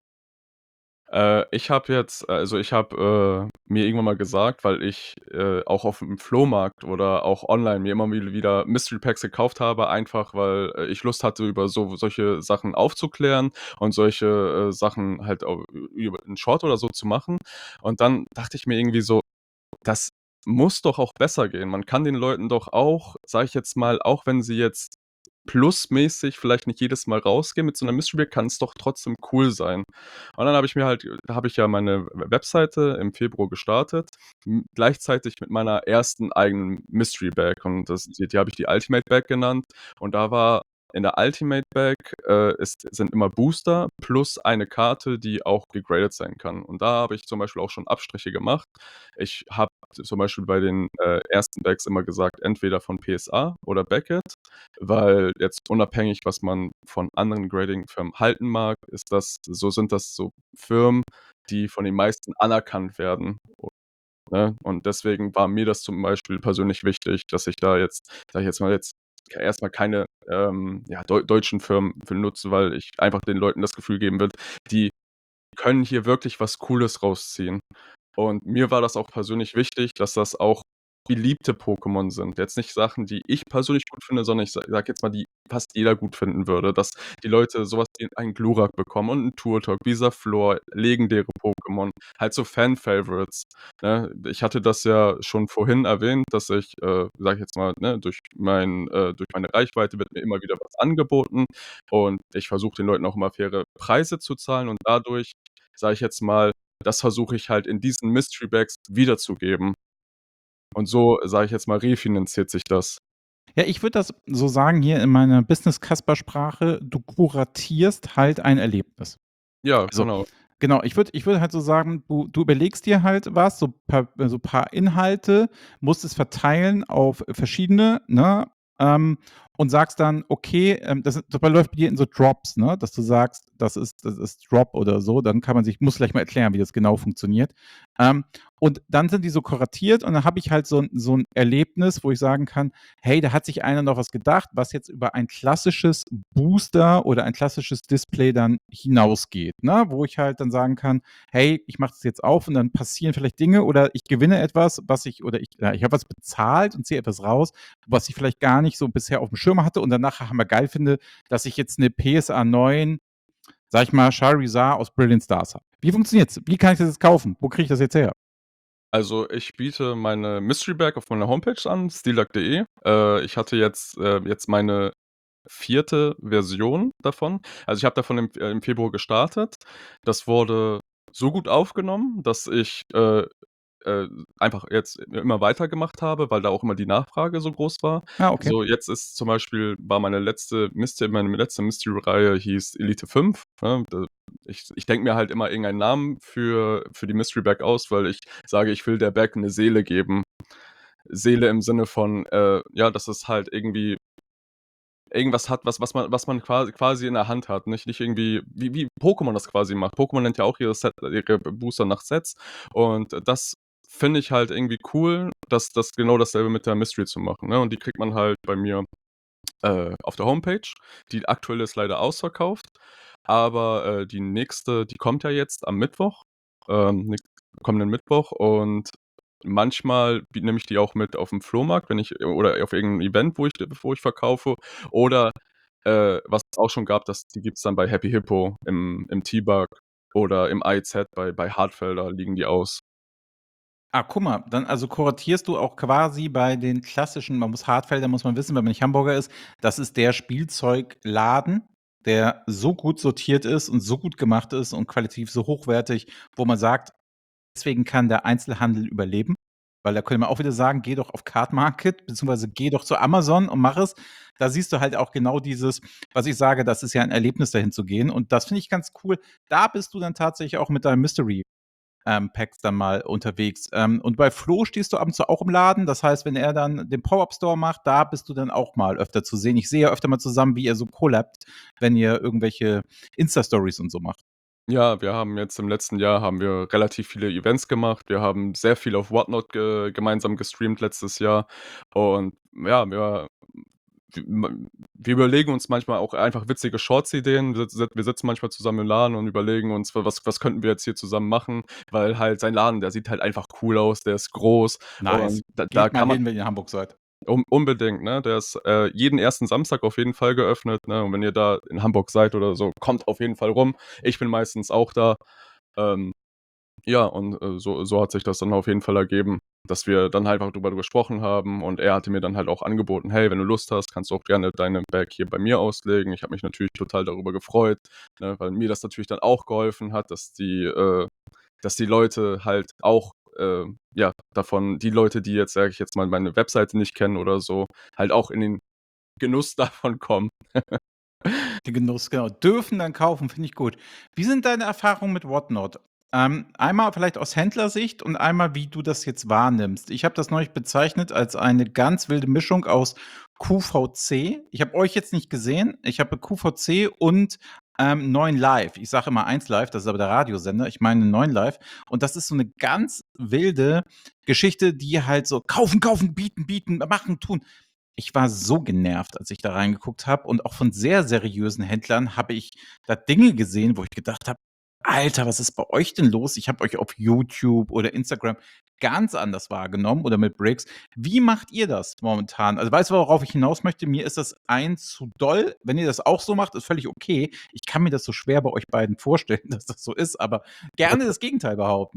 Ich habe, mir irgendwann mal gesagt, weil ich, auch auf'm Flohmarkt oder auch online mir immer wieder Mystery Packs gekauft habe, einfach weil, ich Lust hatte, über solche Sachen aufzuklären und solche, Sachen halt auch über 'n Short oder so zu machen. Und dann dachte ich mir irgendwie so: „Das muss doch auch besser gehen.“ Man kann den Leuten doch auch, sage ich jetzt mal, auch wenn sie jetzt plusmäßig vielleicht nicht jedes Mal rausgehen mit so 'ner Mystery Bag, kann's doch trotzdem cool sein. Und dann habe ich ja meine Webseite im Februar gestartet, gleichzeitig mit meiner ersten eigenen Mystery Bag und die habe ich die Ultimate Bag genannt und da war in der Ultimate Bag, sind immer Booster plus eine Karte, die auch gegradet sein kann. Und da habe ich zum Beispiel auch schon Abstriche gemacht. Ich habe zum Beispiel bei den, ersten Bags immer gesagt, entweder von PSA oder Beckett, weil jetzt unabhängig, was man von anderen Grading-Firmen halten mag, sind das so Firmen, die von den meisten anerkannt werden, ne? Und deswegen war mir das zum Beispiel persönlich wichtig, dass ich da jetzt, sage ich jetzt mal erst mal keine, ja, deutschen Firmen für nutze, weil ich einfach den Leuten das Gefühl geben will, die können hier wirklich was Cooles rausziehen. Und mir war das auch persönlich wichtig, dass das auch beliebte Pokémon sind. Jetzt nicht Sachen, die ich persönlich gut finde, sondern ich sage jetzt mal, die fast jeder gut finden würde, dass die Leute so was wie einen Glurak bekommen und 'n Turtok, Visaflor, legendäre Pokémon, halt so Fan-Favorites, ne? Ich hatte das ja schon vorhin erwähnt, dass ich, sage ich jetzt mal, ne, durch meine Reichweite wird mir immer wieder was angeboten und ich versuche den Leuten auch immer faire Preise zu zahlen und dadurch, sage ich jetzt mal, das versuche ich halt in diesen Mystery Bags wiederzugeben. Und so, sage ich jetzt mal, refinanziert sich das. Ja, ich würde das so sagen hier in meiner Business-Kasper-Sprache, du kuratierst halt ein Erlebnis. Ja, Also, genau. genau, ich würde halt so sagen, du überlegst dir halt was, so paar Inhalte, musst es verteilen auf verschiedene, ne? Ähm, und sagst dann, okay, das läuft bei dir in so Drops, ne? Dass du sagst, das ist Drop oder so, dann kann man sich, muss gleich mal erklären, wie das genau funktioniert. Ähm, und dann sind die so kuratiert und dann habe ich halt so ein Erlebnis, wo ich sagen kann, hey, da hat sich einer noch was gedacht, was jetzt über ein klassisches Booster oder ein klassisches Display dann hinausgeht, ne? Wo ich halt dann sagen kann, hey, ich mache das jetzt auf und dann passieren vielleicht Dinge oder ich gewinne etwas, ich habe was bezahlt und ziehe etwas raus, was ich vielleicht gar nicht so bisher auf dem Schirm hatte und dann nachher hammer geil finde, dass ich jetzt eine PSA 9, sag ich mal, Charizard aus Brilliant Stars habe. Wie funktioniert's? Wie kann ich das jetzt kaufen? Wo kriege ich das jetzt her? Also, ich biete meine Mystery Bag auf meiner Homepage an, steelluck.de. Ich hatte jetzt meine vierte Version davon. Also, ich habe davon im Februar gestartet. Das wurde so gut aufgenommen, dass ich, äh, einfach jetzt immer weitergemacht habe, weil da auch immer die Nachfrage so groß war. Ah, okay. So, jetzt ist zum Beispiel war meine letzte Mystery-Reihe hieß Elite 5, ne? Ich denke mir halt immer irgendeinen Namen für die Mystery Bag aus, weil ich sage, ich will der Bag 'ne Seele geben. Seele im Sinne von, ja, dass es halt irgendwie irgendwas hat, was man quasi in der Hand hat, nicht irgendwie wie Pokémon das quasi macht. Pokémon nennt ja auch ihre Booster nach Sets und das finde ich halt irgendwie cool, das genau dasselbe mit der Mystery zu machen, ne? Und die kriegt man halt bei mir, auf der Homepage. Die aktuelle ist leider ausverkauft, aber, die nächste, die kommt ja jetzt am Mittwoch, nächst kommenden Mittwoch und manchmal nehme ich die auch mit auf 'n Flohmarkt, wenn ich oder auf irgend 'n Event, wo ich verkaufe oder, was es auch schon gab, die gibt's dann bei Happy Hippo im T-Bug oder im IZ bei Hartfelder liegen die aus. Ah, guck mal, dann also kuratierst du auch quasi bei den klassischen, man muss Hartfelder muss man wissen, wenn man nicht Hamburger ist, das ist der Spielzeugladen, der so gut sortiert ist und so gut gemacht ist und qualitativ so hochwertig, wo man sagt, deswegen kann der Einzelhandel überleben, weil da könnte man auch wieder sagen: „Geh doch auf Card Market beziehungsweise geh doch zu Amazon und mach es.“ Da siehst du halt auch genau dieses, was ich sage, das ist ja ein Erlebnis, dahin zu gehen und das finde ich ganz cool. Da bist du dann tatsächlich auch mit deinem Mystery Packs dann mal unterwegs. Und bei Flo stehst du ab und zu auch im Laden. Das heißt, wenn er dann den Pop-Up Store macht, da bist du dann auch mal öfter zu sehen. Ich sehe ja öfter mal zusammen, wie ihr so collabt, wenn ihr irgendwelche Insta-Stories und so macht. Ja, wir haben jetzt im letzten Jahr haben wir relativ viele Events gemacht. Wir haben sehr viel auf Whatnot gemeinsam gestreamt letztes Jahr und ja, wir überlegen uns manchmal auch einfach witzige Shorts-Ideen. Wir sitzen manchmal zusammen im Laden und überlegen uns, was könnten wir jetzt hier zusammen machen, weil halt sein Laden, der sieht halt einfach cool aus, der ist groß Nice. und da Geht mal kann man hin, wenn ihr in Hamburg seid. unbedingt, ne? Der ist, jeden ersten Samstag auf jeden Fall geöffnet, ne? Und wenn ihr da in Hamburg seid oder so, kommt auf jeden Fall rum. Ich bin meistens auch da. Ähm, ja, und, so hat sich das dann auf jeden Fall ergeben, dass wir dann halt einfach drüber gesprochen haben und er hatte mir dann halt auch angeboten: „Hey, wenn du Lust hast, kannst du auch gerne deine Bag hier bei mir auslegen.“ Ich habe mich natürlich total darüber gefreut, ne, weil mir das natürlich dann auch geholfen hat, dass die Leute halt auch, ja, die Leute, die jetzt, sage ich jetzt mal, meine Webseite nicht kennen oder so, halt auch in den Genuss davon kommen. Den Genuss, genau. Dürfen dann kaufen, finde ich gut. Wie sind deine Erfahrungen mit Whatnot? Einmal vielleicht aus Händlersicht und einmal, wie du das jetzt wahrnimmst. Ich habe das neulich bezeichnet als eine ganz wilde Mischung aus QVC. Ich habe euch jetzt nicht gesehen. Ich habe QVC und 9 Live. Ich sage immer 1 Live, das ist aber der Radiosender. Ich meine 9 Live. Und das ist so eine ganz wilde Geschichte, die halt so kaufen, kaufen, bieten, bieten, machen, tun. Ich war so genervt, als ich da reingeguckt habe und auch von sehr seriösen Händlern habe ich da Dinge gesehen, wo ich gedacht habe: „Alter, was ist bei euch denn los?“ Ich habe euch auf YouTube oder Instagram ganz anders wahrgenommen oder mit Breaks. Wie macht ihr das momentan? Also, weißt du, worauf ich hinaus möchte? Mir ist das eins zu doll. Wenn ihr das auch so macht, ist völlig okay. Ich kann mir das so schwer bei euch beiden vorstellen, dass das so ist, aber gerne das Gegenteil behaupten.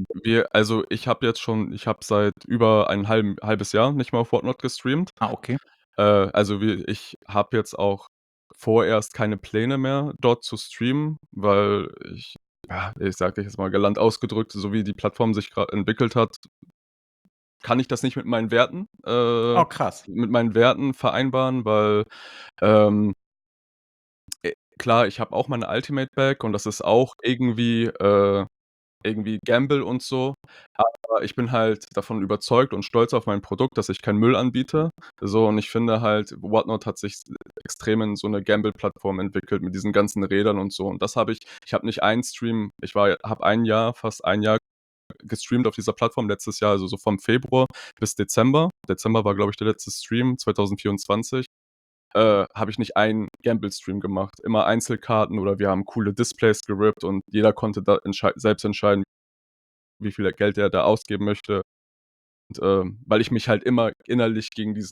Ich habe seit über ein halbes Jahr nicht mehr auf Whatnot gestreamt. Ah, okay. Also, ich habe jetzt auch vorerst keine Pläne mehr, dort zu streamen, weil ich sage jetzt mal galant ausgedrückt, so wie die Plattform sich grad entwickelt hat, kann ich das nicht Oh, krass. mit meinen Werten vereinbaren, weil, ähm, klar, ich habe auch meine Ultimate Bag und das ist auch irgendwie, irgendwie gamble und so. Aber ich bin halt davon überzeugt und stolz auf mein Produkt, dass ich keinen Müll anbiete. So, und ich finde halt, Whatnot hat sich extrem in so 'ne Gamble-Plattform entwickelt mit diesen ganzen Rädern und so. Und das habe ich habe nicht einen Stream habe ein Jahr fast ein Jahr gestreamt auf dieser Plattform letztes Jahr, also so vom Februar bis Dezember. Dezember war, glaube ich, der letzte Stream 2024. Habe ich nicht einen Gamble-Stream gemacht. Immer Einzelkarten oder wir haben coole Displays gerippt und jeder konnte da selbst entscheiden, wie viel Geld er da ausgeben möchte. Und, weil ich mich halt immer innerlich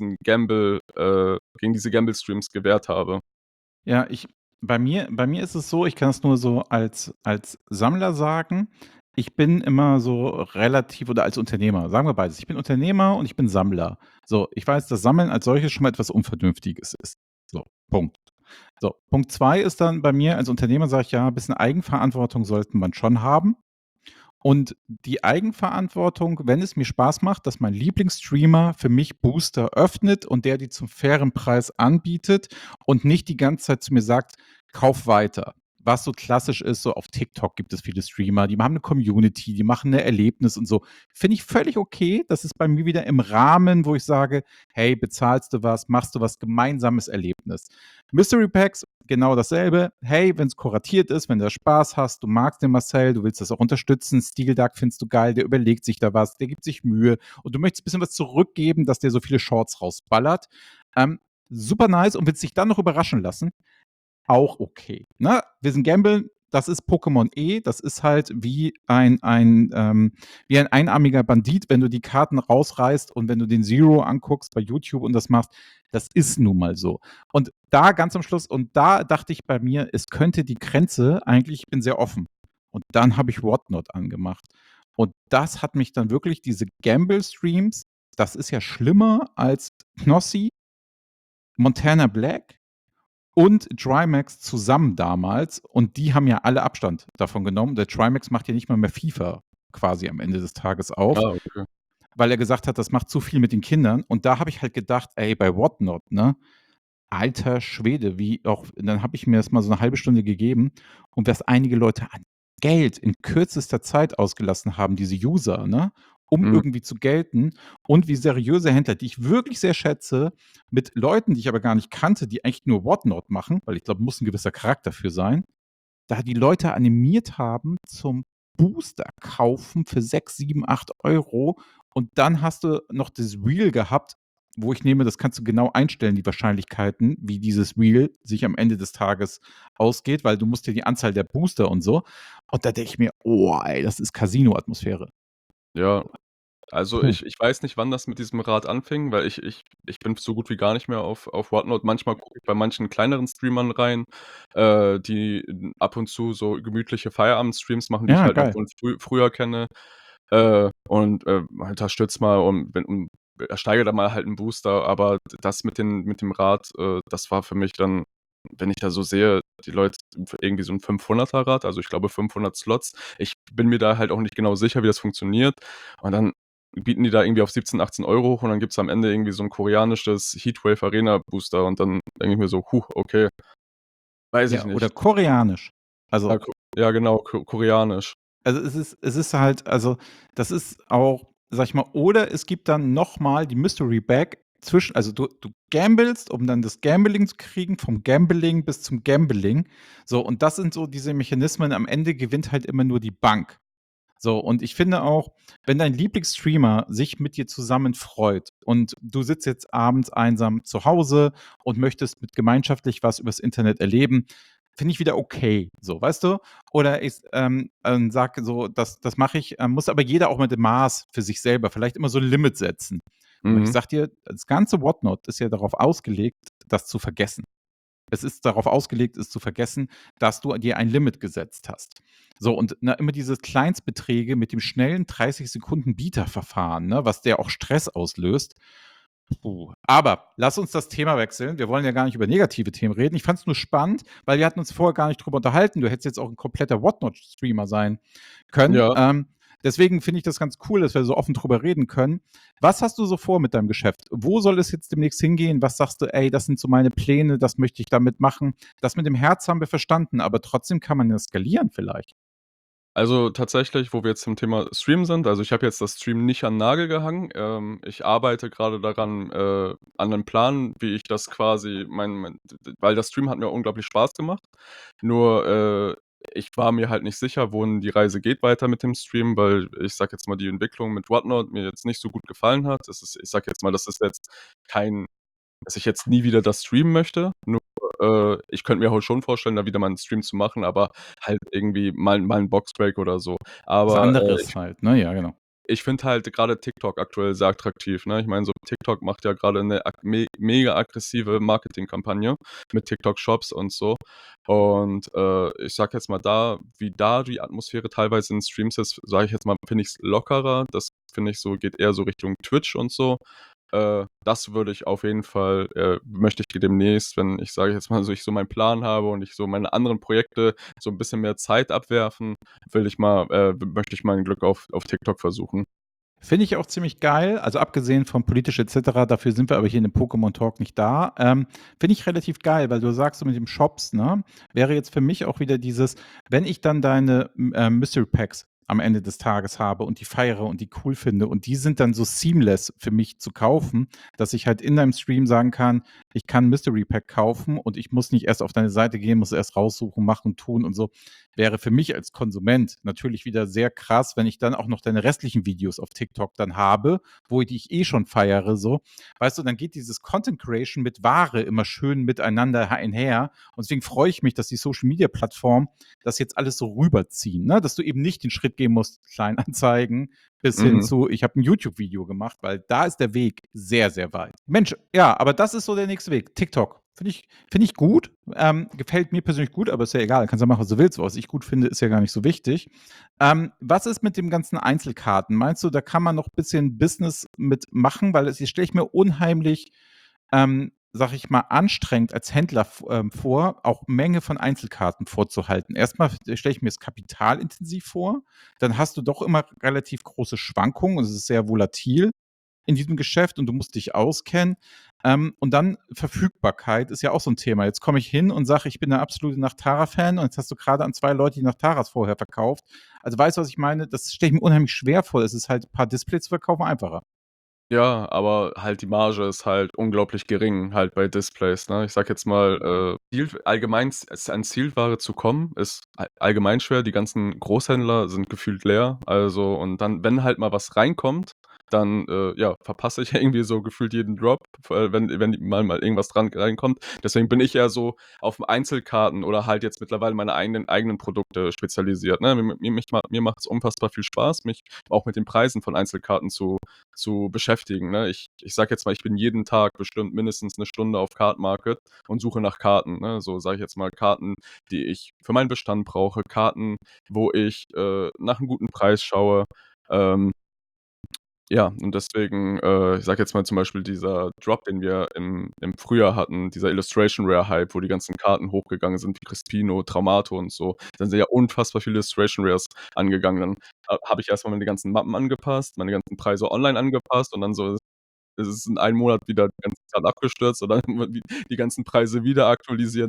gegen diese Gamble-Streams gewehrt habe. Ja, bei mir ist es so, ich kann es nur so als Sammler sagen. Ich bin immer so relativ oder als Unternehmer, sagen wir beides. Ich bin Unternehmer und ich bin Sammler. So, ich weiß, dass Sammeln als solches schon mal etwas Unvernünftiges ist. So, Punkt. So, Punkt 2 ist dann bei mir als Unternehmer sage ich: „Ja, ein bisschen Eigenverantwortung sollte man schon haben.“ Und die Eigenverantwortung, wenn es mir Spaß macht, dass mein Lieblingsstreamer für mich Booster öffnet und der die zum fairen Preis anbietet und nicht die ganze Zeit zu mir sagt: „Kauf weiter.“ Was so klassisch ist, so auf TikTok gibt es viele Streamer, die haben eine Community, die machen 'ne Erlebnis und so. Finde ich völlig okay. Das ist bei mir wieder im Rahmen, wo ich sage: „Hey, bezahlst du was, machst du was, gemeinsames Erlebnis.“ Mystery Packs, genau dasselbe. Hey, wenn es kuratiert ist, wenn du Spaß hast, du magst den Marcel, du willst das auch unterstützen, Steel Duck findest du geil, der überlegt sich da was, der gibt sich Mühe und du möchtest ein bisschen was zurückgeben, dass der so viele Shorts rausballert. Super nice und willst dich dann noch überraschen lassen, auch okay. Ne? Wir sind Gamblen, das ist Pokémon E, das ist halt wie ein einarmiger Bandit, wenn du die Karten rausreißt und wenn du den Zero anguckst bei YouTube und das machst, das ist nun mal so. Und da ganz am Schluss, und da dachte ich bei mir, es könnte die Grenze, eigentlich, ich bin sehr offen. Und dann habe ich Whatnot angemacht. Und das hat mich dann wirklich, diese Gamble-Streams, das ist ja schlimmer als Knossi, Montana Black und Trimax zusammen damals und die haben ja alle Abstand davon genommen. Der Trimax macht ja nicht mal mehr FIFA quasi am Ende des Tages auf, Ah, okay. weil er gesagt hat, das macht zu viel mit den Kindern. Und da habe ich halt gedacht, ey, bei Whatnot, ne? Alter Schwede, wie auch, dann habe ich mir das mal so eine halbe Stunde gegeben und was einige Leute an Geld in kürzester Zeit ausgelassen haben, diese User, ne, um Mhm. irgendwie zu gelten und wie seriöse Händler, die ich wirklich sehr schätze, mit Leuten, die ich aber gar nicht kannte, die eigentlich nur Whatnot machen, weil ich glaube, muss ein gewisser Charakter für sein, da die Leute animiert haben zum Booster kaufen für 6, 7, 8 € und dann hast du noch das Wheel gehabt, wo ich nehme, das kannst du genau einstellen, die Wahrscheinlichkeiten, wie dieses Wheel sich am Ende des Tages ausgeht, weil du musst ja die Anzahl der Booster und so. Und da denke ich mir: „Oh, ey, das ist Casino-Atmosphäre.“ Ja, also Puh. ich weiß nicht, wann das mit diesem Rad anfing, weil ich bin so gut wie gar nicht mehr auf Whatnot. Manchmal gucke ich bei manchen kleineren Streamern rein, die ab und zu so gemütliche Feierabendstreams machen, die ich Ja, halt noch geil. von früher kenne. Und, unterstütze mal und ersteigere da mal halt 'n Booster, aber das mit dem Rad, das war für mich dann, wenn ich da so sehe, die Leute irgendwie so 'n 500er Rad, also ich glaube 500 Slots. Ich bin mir da halt auch nicht genau sicher, wie das funktioniert. Und dann bieten die da irgendwie auf 17, 18 € hoch und dann gibt's am Ende irgendwie so 'n koreanisches Heatwave Arena Booster und dann denke ich mir so: „Hu, okay, weiß ich Ja, oder nicht.“ koreanisch. Ja, Also ja genau, koreanisch. es ist halt, also, das ist auch, sage ich mal, oder es gibt dann noch mal die Mystery Bag zwischen, also, du gamblest, um dann das Gambling zu kriegen, vom Gambling bis zum Gambling. So, und das sind so diese Mechanismen. Am Ende gewinnt halt immer nur die Bank. So, und ich finde auch, wenn dein Lieblingsstreamer sich mit dir zusammen freut und du sitzt jetzt abends einsam zu Hause und möchtest mit gemeinschaftlich was übers Internet erleben, finde ich wieder okay, so, weißt du? Oder ich sage so, das mache ich, muss aber jeder auch mit dem Maß für sich selber vielleicht immer so 'n Limit setzen. Und ich Mhm. sage dir, das ganze Whatnot ist ja darauf ausgelegt, das zu vergessen. Es ist darauf ausgelegt, es zu vergessen, dass du dir ein Limit gesetzt hast. So, und ne, immer diese Kleinstbeträge mit dem schnellen 30 Sekunden Bieterverfahren, ne, was der auch Stress auslöst. Puh. Aber lass uns das Thema wechseln. Wir wollen ja gar nicht über negative Themen reden. Ich fand es nur spannend, weil wir hatten uns vorher gar nicht drüber unterhalten. Du hättest jetzt auch ein kompletter Whatnot-Streamer sein können. Ja. Deswegen finde ich das ganz cool, dass wir so offen drüber reden können. Was hast du so vor mit deinem Geschäft? Wo soll es jetzt demnächst hingehen? Was sagst du, ey, das sind so meine Pläne, das möchte ich damit machen? Das mit dem Herz haben wir verstanden, aber trotzdem kann man ja skalieren vielleicht. Also, tatsächlich, wo wir jetzt zum Thema Stream sind, also, ich habe jetzt das Streamen nicht an 'n Nagel gehangen. Ich arbeite grade daran, an 'nem Plan, wie ich das quasi mein d d weil das Streamen hat mir unglaublich Spaß gemacht. Nur, ich war mir halt nicht sicher, wohin die Reise geht weiter mit dem Streamen, weil ich sage jetzt mal, die Entwicklung mit Whatnot mir jetzt nicht so gut gefallen hat. Ich sage jetzt mal, das ist jetzt kein dass ich jetzt nie wieder das streamen möchte. Nur, ich könnte mir halt schon vorstellen, da wieder mal 'n Stream zu machen, aber halt irgendwie mal 'n Boxbreak oder so. Was Aber, anderes halt, ne? Ja, genau. ich finde halt grade TikTok aktuell sehr attraktiv, ne? Ich meine, so TikTok macht ja grade 'ne mega aggressive Marketingkampagne mit TikTok Shops und so. Und, ich sage jetzt mal wie da die Atmosphäre teilweise in Streams ist, sage ich jetzt mal, finde ich's lockerer. Das finde ich so geht eher so Richtung Twitch und so. Das würde ich auf jeden Fall möchte ich demnächst, wenn ich, sage jetzt mal so ich so meinen Plan habe und ich so meine anderen Projekte so 'n bisschen mehr Zeit abwerfen, möchte ich mein Glück auf TikTok versuchen. Finde ich auch ziemlich geil, also abgesehen von politisch et cetera, dafür sind wir aber hier in dem Pokémon Talk nicht da. Finde ich relativ geil, weil du sagst so mit dem Shops, ne, wäre jetzt für mich auch wieder dieses, wenn ich dann deine Mystery Packs am Ende des Tages habe und die feiere und die cool finde und die sind dann so seamless für mich zu kaufen, dass ich halt in deinem Stream sagen kann, ich kann 'n Mystery Pack kaufen und ich muss nicht erst auf deine Seite gehen, muss erst raussuchen, machen, tun und so. Wäre für mich als Konsument natürlich wieder sehr krass, wenn ich dann auch noch deine restlichen Videos auf TikTok dann habe, wo die ich eh schon feiere so. Weißt du, dann geht dieses Content Creation mit Ware immer schön miteinander einher und deswegen freue ich mich, dass die Social-Media-Plattformen das jetzt alles so rüberziehen, ne? Dass du eben nicht den Schritt gehen musst, Kleinanzeigen bis hin Mhm. zu, ich habe 'n YouTube-Video gemacht, weil da ist der Weg sehr, sehr weit. Mensch, ja, aber das ist so der nächste Weg. TikTok. Finde ich gut, gefällt mir persönlich gut, aber ist ja egal, kannst ja machen, was du willst. Was ich gut finde, ist ja gar nicht so wichtig. Was ist mit dem ganzen Einzelkarten? Meinst du, da kann man noch bisschen Business mit machen? Weil das stelle ich mir unheimlich, sage ich mal, anstrengend als Händler vor, auch Menge von Einzelkarten vorzuhalten. Erstmal stelle ich mir es kapitalintensiv vor, dann hast du doch immer relativ große Schwankungen und es ist sehr volatil in diesem Geschäft und du musst dich auskennen. Und dann Verfügbarkeit ist ja auch so ein Thema. Jetzt komme ich hin und sage, ich bin der absolute Nachtara-Fan und jetzt hast du gerade an 2 Leute die Nachtaras vorher verkauft. Also, weißt du, was ich meine? Das stelle ich mir unheimlich schwer vor. Es ist halt ein paar Displays zu verkaufen einfacher. Ja, aber halt die Marge ist halt unglaublich gering halt bei Displays, ne? Ich sage jetzt mal, allgemein an Zielware zu kommen, ist allgemein schwer. Die ganzen Großhändler sind gefühlt leer. Also und dann, wenn halt mal was reinkommt, dann, ja, verpasse ich irgendwie so gefühlt jeden Drop, wenn mal irgendwas dran reinkommt. Deswegen bin ich eher so auf Einzelkarten oder halt jetzt mittlerweile meine eigenen Produkte spezialisiert, ne? Mir macht's unfassbar viel Spaß, mich auch mit den Preisen von Einzelkarten zu beschäftigen, ne? Ich sage jetzt mal, ich bin jeden Tag bestimmt mindestens 'ne Stunde auf Card Market und suche nach Karten, ne? So, sage ich jetzt mal, Karten, die ich für meinen Bestand brauche, Karten, wo ich, nach 'nem guten Preis schaue. Ähm, ja, und deswegen, ich sage jetzt mal zum Beispiel dieser Drop, den wir im Frühjahr hatten, dieser Illustration Rare Hype, wo die ganzen Karten hochgegangen sind, wie Crispino, Traumato und so. Da sind ja unfassbar viele Illustration Rares angegangen. Dann habe ich erst mal meine ganzen Mappen angepasst, meine ganzen Preise online angepasst und dann so es ist in einem Monat wieder die ganze Zahl abgestürzt und dann die ganzen Preise wieder aktualisieren.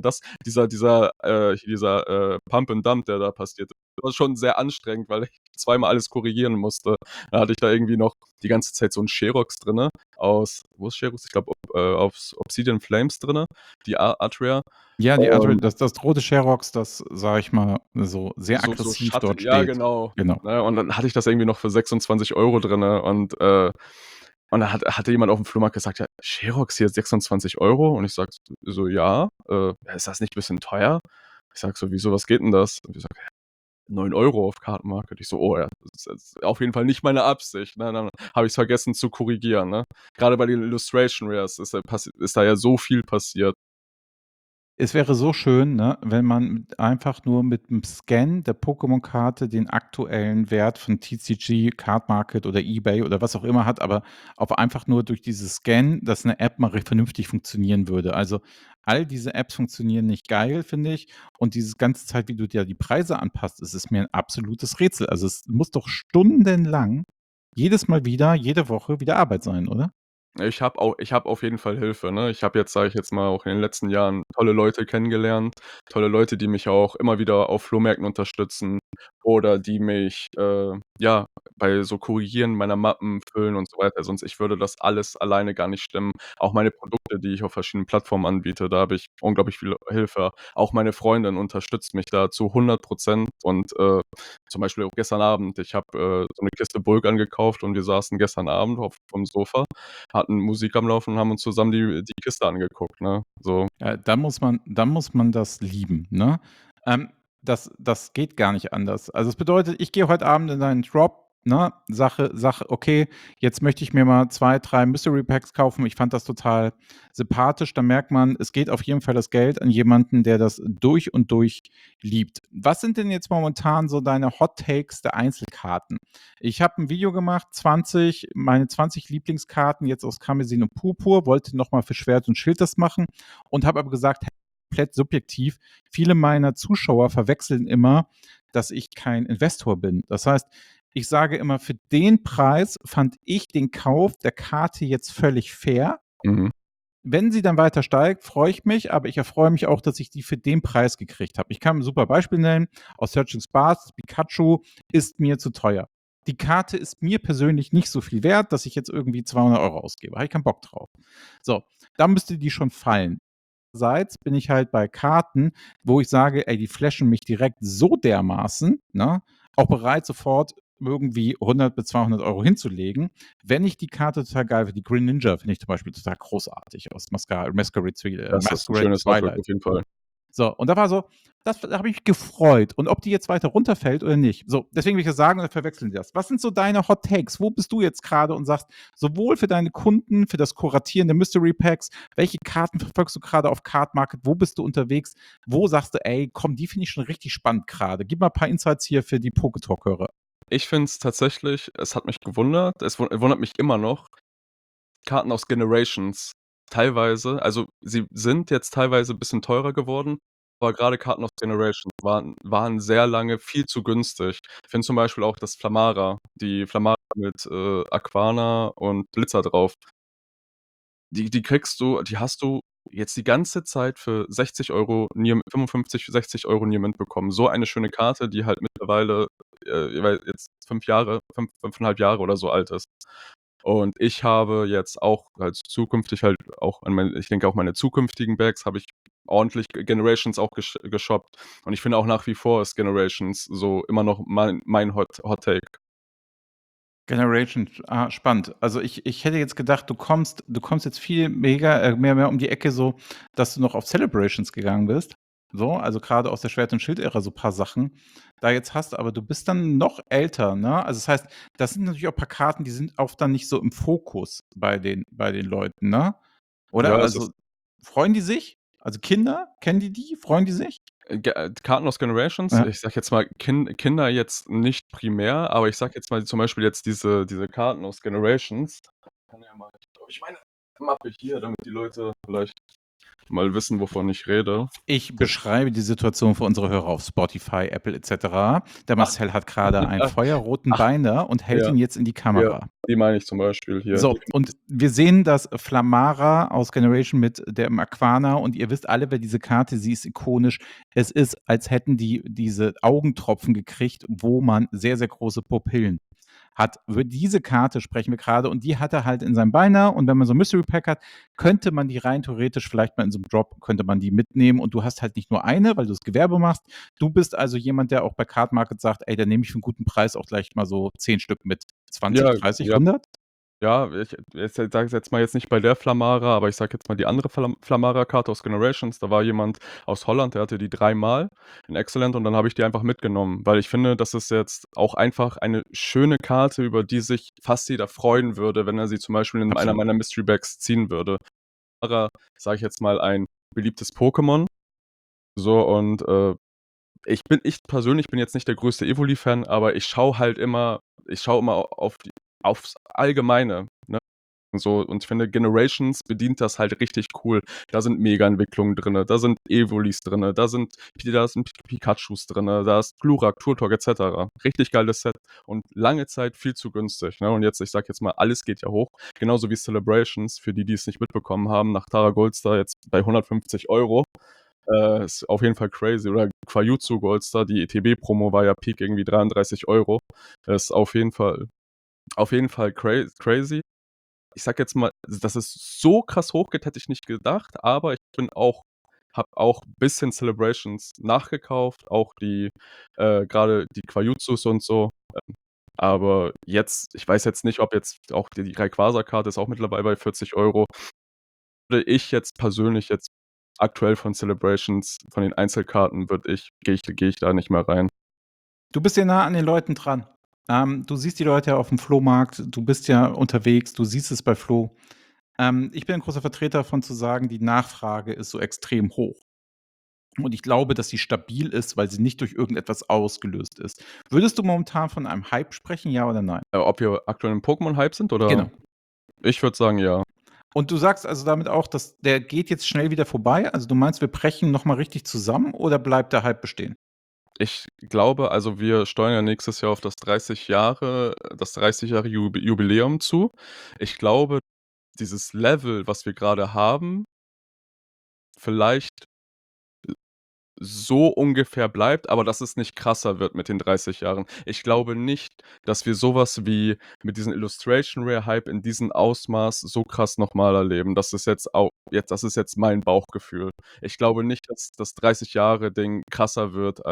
Dieser Pump and Dump, der da passiert ist, war schon sehr anstrengend, weil ich zweimal alles korrigieren musste. Da hatte ich da irgendwie noch die ganze Zeit so 'n Sherox drinne aus wo ist Sherox? Ich glaube, aus Obsidian Flames drinne, die Art Rare. Ja, die Art Und das rote Sherox, das, sage ich mal, so sehr so aggressiv Schatten dort ja, steht. genau, Genau. ne? Und dann hatte ich das irgendwie noch für 26 € drinne und dann hatte jemand aufm Flohmarkt gesagt: „Ja, Sherox hier 26 € Und ich sage so: „Ja, ist das nicht bisschen teuer?“ Ich sage so: „Wieso, was geht 'n das?“ Und die sagt: „Ja, 9 € auf Card Market.“ Ich so: „Oh ja, das ist auf jeden Fall nicht meine Absicht“, ne? Dann habe ich's vergessen zu korrigieren, ne? Grade bei den Illustration Rares ist da ja so viel passiert. Es wäre so schön, ne, wenn man einfach nur mit 'm Scan der Pokémon-Karte den aktuellen Wert von TCG, Card Market oder eBay oder was auch immer hat, aber auf einfach nur durch dieses Scan, dass 'ne App mal vernünftig funktionieren würde. Also, all diese Apps funktionieren nicht geil, finde ich. Und dieses ganze Zeit, wie du dir die Preise anpasst, es ist mir 'n absolutes Rätsel. Also, es muss doch stundenlang jedes Mal wieder, jede Woche wieder Arbeit sein, oder? Ich habe auf jeden Fall Hilfe, ne? Ich habe jetzt, sage ich jetzt mal, auch in den letzten Jahren tolle Leute kennengelernt, tolle Leute, die mich auch immer wieder auf Flohmärkten unterstützen oder die mich, ja, bei so Korrigieren meiner Mappen füllen und so weiter. Sonst ich würde das alles alleine gar nicht stemmen. Auch meine Produkte, die ich auf verschiedenen Plattformen anbiete, da habe ich unglaublich viel Hilfe. Auch meine Freundin unterstützt mich da zu 100% und, zum Beispiel auch gestern Abend, ich habe, so 'ne Kiste Bulk angekauft und wir saßen gestern Abend auf'm Sofa, hatten Musik am Laufen und haben uns zusammen die Kiste angeguckt, ne? So. Ja, dann muss man das lieben, ne? Das geht gar nicht anders. Also, es bedeutet, ich gehe heute Abend in einen Drop, ne, sage: „Okay, jetzt möchte ich mir mal 2, 3 Mystery Packs kaufen.“ Ich fand das total sympathisch. Da merkt man, es geht auf jeden Fall das Geld an jemanden, der das durch und durch liebt. Was sind denn jetzt momentan so deine Hot Takes der Einzelkarten? Ich habe ein Video gemacht, 20 Lieblingskarten jetzt aus Karmesin und Purpur, wollte noch mal für Schwert und Schild das machen und habe aber gesagt, komplett subjektiv, viele meiner Zuschauer verwechseln immer, dass ich kein Investor bin. Das heißt, ich sage immer, für den Preis fand ich den Kauf der Karte jetzt völlig fair. Mhm. Wenn sie dann weiter steigt, freue ich mich, aber ich erfreue mich auch, dass ich die für den Preis gekriegt habe. Ich kann ein super Beispiel nennen. Aus Searching Stars, das Pikachu ist mir zu teuer. Die Karte ist mir persönlich nicht so viel wert, dass ich jetzt irgendwie 200 € ausgebe. Habe ich keinen Bock drauf. So, da müsste die schon fallen. Andererseits bin ich halt bei Karten, wo ich sage, ey, die flashen mich direkt so dermaßen, ne, auch bereit, sofort irgendwie 100 bis 200 € hinzulegen, wenn ich die Karte total geil finde. Die Green Ninja finde ich zum Beispiel total großartig aus Das ist 'n Masquerade schönes Artwork Twilight. auf jeden Fall. So, und da war so, da habe ich mich gefreut. Und ob die jetzt weiter runterfällt oder nicht. So, deswegen will ich das sagen, und dann verwechseln die das. Was sind so deine Hot Takes? Wo bist du jetzt gerade und sagst, sowohl für deine Kunden, für das Kuratieren der Mystery Packs, welche Karten verfolgst du gerade auf Card Market? Wo bist du unterwegs? Wo sagst du, ey, komm, die finde ich schon richtig spannend gerade. Gib mal ein paar Insights hier für die Poketalk-Hörer. Ich finde es tatsächlich, es hat mich gewundert, es wundert mich immer noch, Karten aus Generations teilweise, also, sie sind jetzt teilweise bisschen teurer geworden, aber grade Karten aus Generations waren sehr lange viel zu günstig. Ich finde zum Beispiel auch das Flamara, die Flamara mit, Aquana und Blitzer drauf. Die hast du jetzt die ganze Zeit für 60 € Nier 55, 60 € Niermint bekommen. So eine schöne Karte, die halt mittlerweile, weil jetzt 5 Jahre, 5,5 Jahre oder so alt ist. Und ich habe jetzt auch halt zukünftig halt auch an meine ich denke auch meine zukünftigen Bags habe ich ordentlich Generations auch geshoppt. Und ich finde auch nach wie vor ist Generations so immer noch mein Hot Take. Generation, spannend. Also ich hätte jetzt gedacht, du kommst jetzt viel mehr um die Ecke so, dass du noch auf Celebrations gegangen bist. So, also gerade aus der Schwert und Schild-Ära so ein paar Sachen da jetzt hast, aber du bist dann noch älter, ne? Also, das heißt, das sind natürlich auch ein paar Karten, die sind auch dann nicht so im Fokus bei den Leuten, ne? Oder? Ja, es Also, ist freuen die sich? Also, Kinder, kennen die die? Freuen die sich? Karten aus Generations, Ja. ich sage jetzt mal Kinder jetzt nicht primär, aber ich sage jetzt mal zum Beispiel jetzt diese Karten aus Generations. Ich kann ja mal, ich glaube, ich meine Mappe hier, damit die Leute vielleicht mal wissen, wovon ich rede. Ich Das beschreibe die Situation für unsere Hörer auf Spotify, Apple et cetera. Der ach, Marcel hat gerade einen ach, feuerroten ach, Binder und hält ja, ihn jetzt in die ja, Kamera. die meine ich zum Beispiel hier. So, und wir sehen das Flamara aus Generation mit dem Aquana und ihr wisst alle, wer diese Karte, sie ist ikonisch. Es ist, als hätten die diese Augentropfen gekriegt, wo man sehr, sehr große Pupillen hat. Über diese Karte sprechen wir gerade und die hat er halt in seinem Binder und wenn man so ein Mystery Pack hat, könnte man die rein theoretisch vielleicht mal in so einem Drop könnte man die mitnehmen und du hast halt nicht nur eine, weil du das Gewerbe machst. Du bist also jemand, der auch bei Card Market sagt: „Ey, da nehme ich für einen guten Preis auch gleich mal so 10 Stück mit.“ 20, Ja, 30, ja. 100? Ja, ich sage es jetzt mal jetzt nicht bei der Flamara, aber ich sage jetzt mal die andere Flamara-Karte aus Generations. Da war jemand aus Holland, der hatte die dreimal in Excellent und dann habe ich die einfach mitgenommen, weil ich finde, das ist jetzt auch einfach eine schöne Karte, über die sich fast jeder freuen würde, wenn er sie zum Beispiel in einer Absolut. meiner Mystery Bags ziehen würde. Flamara, sage ich jetzt mal, ein beliebtes Pokémon. So und, ich persönlich bin jetzt nicht der größte Evoli-Fan, aber ich schaue immer auf aufs Allgemeine, ne? so. Und ich finde, Generations bedient das halt richtig cool. Da sind Mega-Entwicklungen drinne, da sind Evolis drinne, da sind Pikachus drinne, da ist Glurak, Turtok et cetera. Richtig geiles Set und lange Zeit viel zu günstig, ne? Und jetzt, ich sage jetzt mal, alles geht ja hoch, genauso wie Celebrations, für die, die es nicht mitbekommen haben, nach Tara Goldstar jetzt bei 150 €. Ist auf jeden Fall crazy. Oder Quajutsu Goldstar, die ETB-Promo war ja Peak irgendwie 33 €. Ist auf jeden Fall crazy. Ich sage jetzt mal, dass es so krass hochgeht, hätte ich nicht gedacht, aber ich bin auch habe auch bisschen Celebrations nachgekauft, auch die grade die Quajutsus und so. Aber jetzt ich weiß jetzt nicht, ob jetzt auch die Rayquaza-Karte ist auch mittlerweile bei 40 €. Würde ich jetzt persönlich jetzt aktuell von Celebrations, von den Einzelkarten gehe ich da nicht mehr rein. Du bist ja nah an den Leuten dran. Du siehst die Leute ja auf dem Flohmarkt, du bist ja unterwegs, du siehst es bei Flo. Ich bin ein großer Vertreter davon zu sagen, die Nachfrage ist so extrem hoch. Und ich glaube, dass sie stabil ist, weil sie nicht durch irgendetwas ausgelöst ist. Würdest du momentan von einem Hype sprechen, ja oder nein? Ob wir aktuell im Pokémon-Hype sind oder? Genau. Ich würde sagen, ja. Und du sagst also damit auch, dass der geht jetzt schnell wieder vorbei? Also, du meinst, wir brechen noch mal richtig zusammen oder bleibt der Hype bestehen? Ich glaube, also, wir steuern ja nächstes Jahr auf das 30 Jahre Jubiläum zu. Ich glaube, dieses Level, was wir grade haben, vielleicht so ungefähr bleibt, aber dass es nicht krasser wird mit den 30 Jahren. Ich glaube nicht, dass wir so was wie mit diesem Illustration Rare Hype in diesem Ausmaß so krass noch mal erleben. Das ist jetzt mein Bauchgefühl. Ich glaube nicht, dass das 30 Jahre Ding krasser wird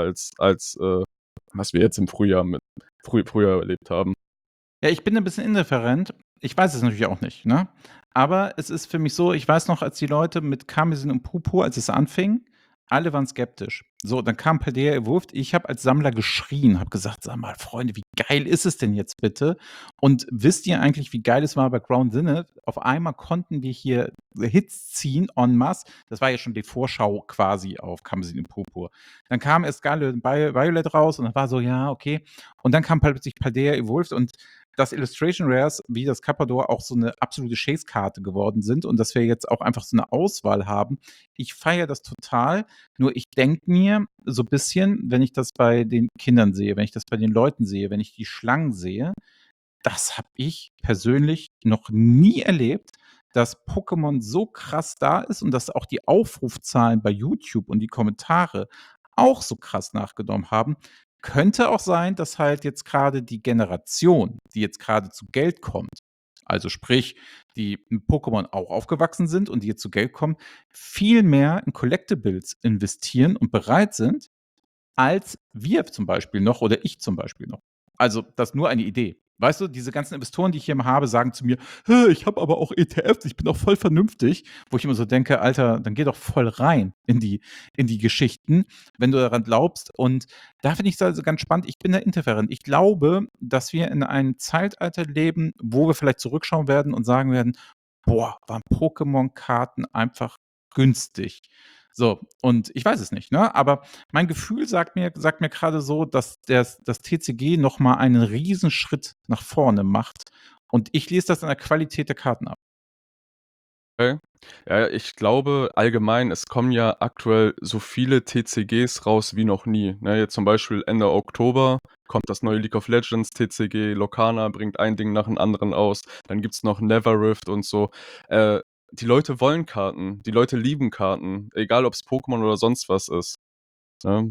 als was wir jetzt im Frühjahr früher erlebt haben. Ja, ich bin 'n bisschen indifferent. Ich weiß es natürlich auch nicht, ne? Aber es ist für mich so, ich weiß noch, als die Leute mit Karmesin und Purpur, als es anfing, alle waren skeptisch. So, dann kam Paldea Evolved. Ich habe als Sammler geschrien, habe gesagt: „Sag mal, Freunde, wie geil ist es denn jetzt bitte?“ Und wisst ihr eigentlich, wie geil es war bei Ground Zenith? Auf einmal konnten wir hier Hits ziehen en masse. Das war ja schon die Vorschau quasi auf Karmesin und Purpur. Dann kam erst Scarlet und Violet raus und das war so: „Ja, okay.“ Und dann kam plötzlich Paldea Evolved und dass Illustration Rares wie das Carpador auch so eine absolute Chase-Karte geworden sind und dass wir jetzt auch einfach so eine Auswahl haben. Ich feiere das total, nur ich denke mir so ein bisschen, wenn ich das bei den Kindern sehe, wenn ich das bei den Leuten sehe, wenn ich die Schlangen sehe, das habe ich persönlich noch nie erlebt, dass Pokémon so krass da ist und dass auch die Aufrufzahlen bei YouTube und die Kommentare auch so krass nachgenommen haben. Könnte auch sein, dass halt jetzt gerade die Generation, die jetzt gerade zu Geld kommt, also sprich, die mit Pokémon auch aufgewachsen sind und die jetzt zu Geld kommen, viel mehr in Collectibles investieren und bereit sind, als wir zum Beispiel noch oder ich zum Beispiel noch. Also, das ist nur eine Idee. Weißt du, diese ganzen Investoren, die ich hier habe, sagen zu mir: Ich habe aber auch ETFs, ich bin auch voll vernünftig.“ Wo ich immer so denke: „Alter, dann geh doch voll rein in die Geschichten, wenn du daran glaubst.“ Und da finde ich's also ganz spannend. Ich bin da indifferent. Ich glaube, dass wir in einem Zeitalter leben, wo wir vielleicht zurückschauen werden und sagen werden: „Boah, waren Pokémon-Karten einfach günstig.“ So, und ich weiß es nicht, ne? Aber mein Gefühl sagt mir gerade so, dass das TCG noch mal einen Riesenschritt nach vorne macht und ich lese das an der Qualität der Karten ab. Okay. Ja, ich glaube allgemein, es kommen ja aktuell so viele TCGs raus wie noch nie, ne? Jetzt zum Beispiel Ende Oktober kommt das neue League of Legends TCG, Lorcana bringt ein Ding nach dem anderen aus, dann gibt's noch Nether Rift und so. Äh, Die Leute wollen Karten, die Leute lieben Karten, egal ob's Pokémon oder sonst was ist, ne?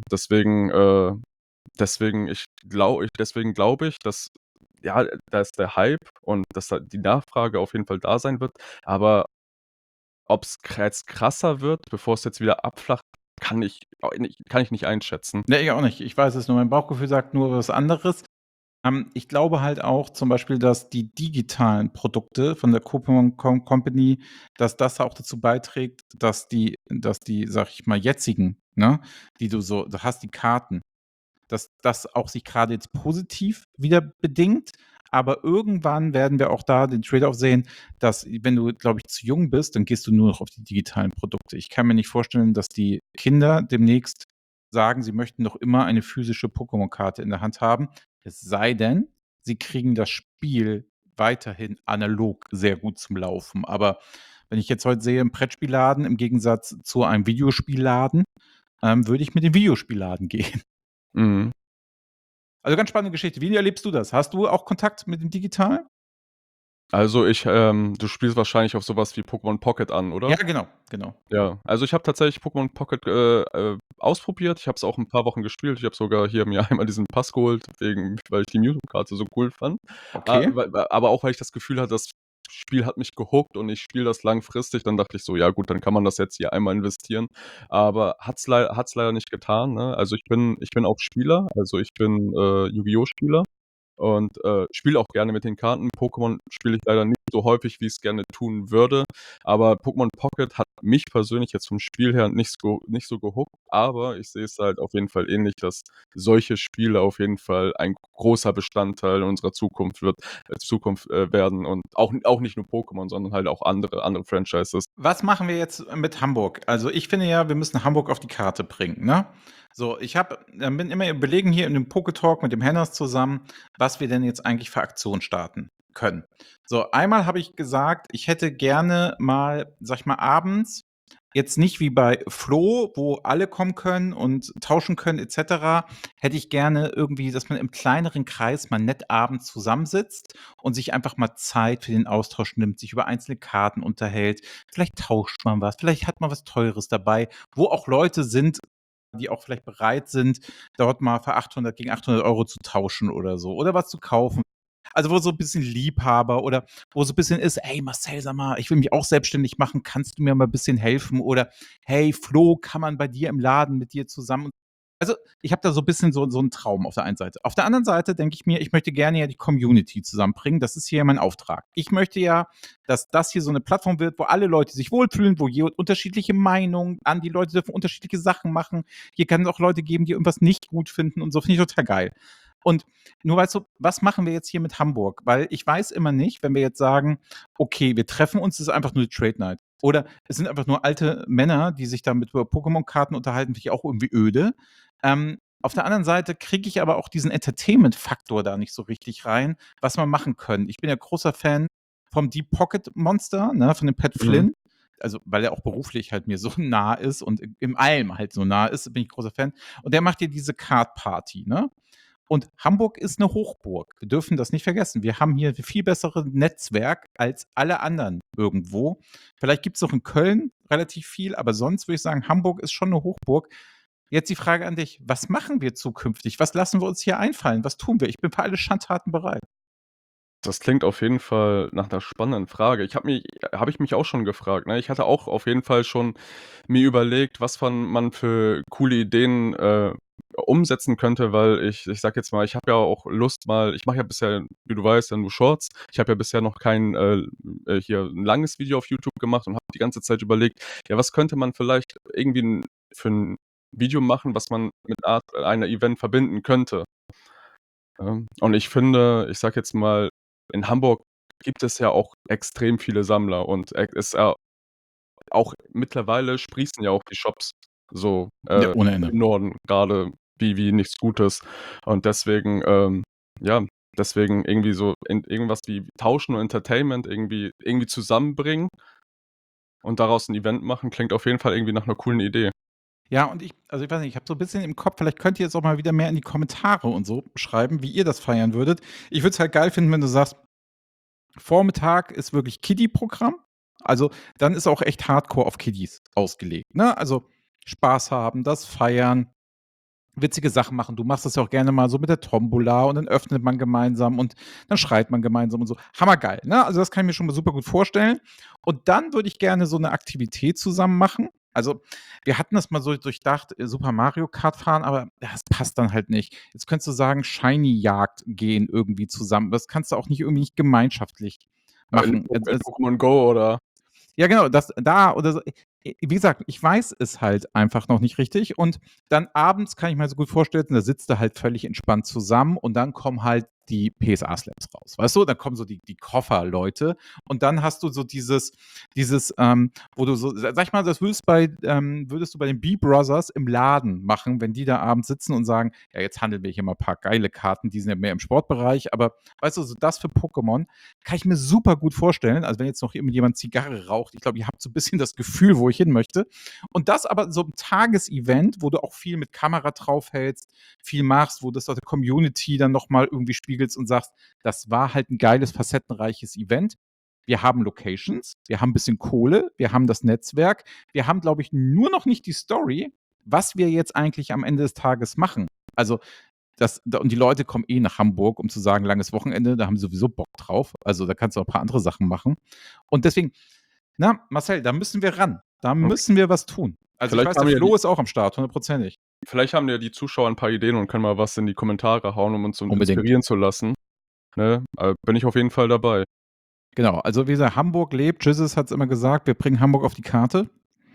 Deswegen glaube ich, dass ja, dass der Hype und dass da die Nachfrage auf jeden Fall da sein wird, aber ob's jetzt krasser wird, bevor es jetzt wieder abflacht, kann ich nicht einschätzen. Ne, ich auch nicht. Ich weiß es nur. Mein Bauchgefühl sagt nur was anderes. Ich glaube halt auch zum Beispiel, dass die digitalen Produkte von der Coupon Company, dass das auch dazu beiträgt, dass die, sage ich mal, jetzigen, ne, die du hast die Karten, dass das auch sich gerade jetzt positiv wieder bedingt. Aber irgendwann werden wir auch da den Trade-off sehen, dass, wenn du, glaube ich, zu jung bist, dann gehst du nur noch auf die digitalen Produkte. Ich kann mir nicht vorstellen, dass die Kinder demnächst sagen, sie möchten noch immer eine physische Pokémon-Karte in der Hand haben. Es sei denn, sie kriegen das Spiel weiterhin analog sehr gut zum Laufen. Aber wenn ich jetzt heute sehe, im Brettspielladen im Gegensatz zu einem Videospielladen, würde ich mit dem Videospielladen gehen. Mhm. Also, ganz spannende Geschichte. Wie erlebst du das? Hast du auch Kontakt mit dem Digitalen? Also, du spielst wahrscheinlich auf so was wie Pokémon Pocket an, Ja, oder? genau, genau. Ja, also ich habe tatsächlich Pokémon Pocket, ausprobiert. Ich habe es auch 'n paar Wochen gespielt. Ich habe sogar hier mir einmal diesen Pass geholt, weil ich die Mewtwo-Karte so cool fand. Okay. Aber auch, weil ich das Gefühl hatte, das Spiel hat mich gehookt und ich spiele das langfristig. Dann dachte ich so: „Ja gut, dann kann man das jetzt hier einmal investieren.“ Aber hat's leider nicht getan, ne? Also, ich bin auch Spieler, also ich bin, Yu-Gi-Oh! Spieler und, spiele auch gerne mit den Karten. Pokémon spiele ich leider nicht so häufig, wie ich's gerne tun würde, aber Pokémon Pocket hat mich persönlich jetzt vom Spiel her nicht so gehookt, aber ich sehe es halt auf jeden Fall ähnlich, dass solche Spiele auf jeden Fall ein großer Bestandteil unserer Zukunft werden und auch nicht nur Pokémon, sondern halt auch andere Franchises. Was machen wir jetzt mit Hamburg? Also, ich finde ja, wir müssen Hamburg auf die Karte bringen, ne? So, bin immer überlegen hier in dem Poketalk mit dem Hennas zusammen, was wir denn jetzt eigentlich für Aktionen starten können. So, einmal habe ich gesagt, ich hätte gerne mal, sage ich mal, abends jetzt nicht wie bei Flo, wo alle kommen können und tauschen können et cetera, hätte ich gerne irgendwie, dass man im kleineren Kreis mal nett abends zusammensitzt und sich einfach mal Zeit für den Austausch nimmt, sich über einzelne Karten unterhält. Vielleicht tauscht man was, vielleicht hat man was Teures dabei, wo auch Leute sind, die auch vielleicht bereit sind, dort mal für 800 gegen 800 € zu tauschen oder so oder was zu kaufen. Also, wo so ein bisschen Liebhaber oder wo so ein bisschen ist: „Ey Marcel, sag mal, ich will mich auch selbstständig machen. Kannst du mir mal ein bisschen helfen?“ Oder: „Hey Flo, kann man bei dir im Laden mit dir zusammen“, also, ich habe da so ein bisschen so 'n Traum auf der einen Seite. Auf der anderen Seite denke ich mir, ich möchte gerne ja die Community zusammenbringen. Das ist hier mein Auftrag. Ich möchte ja, dass das hier so eine Plattform wird, wo alle Leute sich wohlfühlen, wo je unterschiedliche Meinungen an die Leute dürfen unterschiedliche Sachen machen. Hier kann es auch Leute geben, die irgendwas nicht gut finden und so, finde ich total geil. Und nur weißt du, was machen wir jetzt hier mit Hamburg? Weil ich weiß immer nicht, wenn wir jetzt sagen: „Okay, wir treffen uns, das ist einfach nur die Trade Night.“ Oder es sind einfach nur alte Männer, die sich damit über Pokémon-Karten unterhalten, finde ich auch irgendwie öde. Auf der anderen Seite kriege ich aber auch diesen Entertainment-Faktor da nicht so richtig rein, was wir machen können. Ich bin ja großer Fan vom Deep Pocket Monster, ne, von dem Pat Mhm. Flynn. Also, weil er auch beruflich halt mir so nah ist und im allem halt so nah ist, bin ich großer Fan. Und der macht ja diese Card Party, ne? Und Hamburg ist eine Hochburg. Wir dürfen das nicht vergessen. Wir haben hier viel bessere Netzwerk als alle anderen irgendwo. Vielleicht gibt es noch in Köln relativ viel, aber sonst würde ich sagen, Hamburg ist schon eine Hochburg. Jetzt die Frage an dich: Was machen wir zukünftig? Was lassen wir uns hier einfallen? Was tun wir? Ich bin für alle Schandtaten bereit. Das klingt auf jeden Fall nach 'ner spannenden Frage. Habe ich mich auch schon gefragt, ne? Ich hatte auch auf jeden Fall schon mir überlegt, was man für coole Ideen, umsetzen könnte, weil ich sage jetzt mal, ich habe ja auch Lust mal ich mache ja bisher, wie du weißt, ja nur Shorts. Ich habe ja bisher noch kein, hier 'n langes Video auf YouTube gemacht und habe die ganze Zeit überlegt: „Ja, was könnte man vielleicht irgendwie 'n Video machen, was man mit Art einer Event verbinden könnte?“ Und ich finde, ich sage jetzt mal, in Hamburg gibt es ja auch extrem viele Sammler und, ist ja auch mittlerweile sprießen ja auch die Shops so, Ja, ohne Ende. im Norden grade wie nichts Gutes. Und deswegen, ja, deswegen irgendwie so irgendwas wie Tauschen und Entertainment irgendwie zusammenbringen und daraus 'n Event machen, klingt auf jeden Fall irgendwie nach 'ner coolen Idee. Ja, und ich weiß nicht, ich habe so ein bisschen im Kopf, vielleicht könnt ihr jetzt auch mal wieder mehr in die Kommentare und so schreiben, wie ihr das feiern würdet. Ich würde es halt geil finden, wenn du sagst, Vormittag ist wirklich Kiddie-Programm. Also, dann ist auch echt Hardcore auf Kiddies ausgelegt, ne? Also, Spaß haben, das feiern, witzige Sachen machen. Du machst das ja auch gerne mal so mit der Tombola und dann öffnet man gemeinsam und dann schreit man gemeinsam und so. Hammergeil, ne? Also, das kann ich mir schon mal super gut vorstellen. Und dann würde ich gerne so eine Aktivität zusammen machen. Also, wir hatten das mal so durchdacht, Super Mario Kart fahren, aber das passt dann halt nicht. Jetzt könntest du sagen, Shiny-Jagd gehen irgendwie zusammen. Das kannst du auch nicht irgendwie nicht gemeinschaftlich machen. In Pokémon Go oder Ja, genau, das da oder so. Wie gesagt, ich weiß es halt einfach noch nicht richtig und dann abends kann ich mir so gut vorstellen, da sitzt du halt völlig entspannt zusammen und dann kommen halt die PSA-Slabs raus. Weißt du, dann kommen so die Kofferleute und dann hast du so wo du so, sag ich mal, das würdest du bei den B-Brothers im Laden machen, wenn die da abends sitzen und sagen, ja, jetzt handeln wir hier mal ein paar geile Karten, die sind ja mehr im Sportbereich, aber weißt du, so das für Pokémon kann ich mir super gut vorstellen. Also wenn jetzt noch jemand Zigarre raucht, ich glaube, ihr habt so ein bisschen das Gefühl, wo ich hin möchte. Und das aber so ein Tagesevent, wo du auch viel mit Kamera draufhältst, viel machst, wo das auch der Community dann nochmal irgendwie spiegelst und sagst, das war halt ein geiles, facettenreiches Event. Wir haben Locations, wir haben ein bisschen Kohle, wir haben das Netzwerk, wir haben, glaube ich, nur noch nicht die Story, was wir jetzt eigentlich am Ende des Tages machen. Also und die Leute kommen eh nach Hamburg, um zu sagen, langes Wochenende, da haben sie sowieso Bock drauf. Also da kannst du auch ein paar andere Sachen machen. Und deswegen, na, Marcel, da müssen wir ran. Da Okay. müssen wir was tun. Also ich Vielleicht weiß, der haben ja Flo die ist auch am Start, hundertprozentig. vielleicht haben ja die Zuschauer 'n paar Ideen und können mal was in die Kommentare hauen, um uns so Unbedingt. inspirieren zu lassen, ne? Bin ich auf jeden Fall dabei. Genau, also wie gesagt, Hamburg lebt. Jesus hat es immer gesagt, wir bringen Hamburg auf die Karte.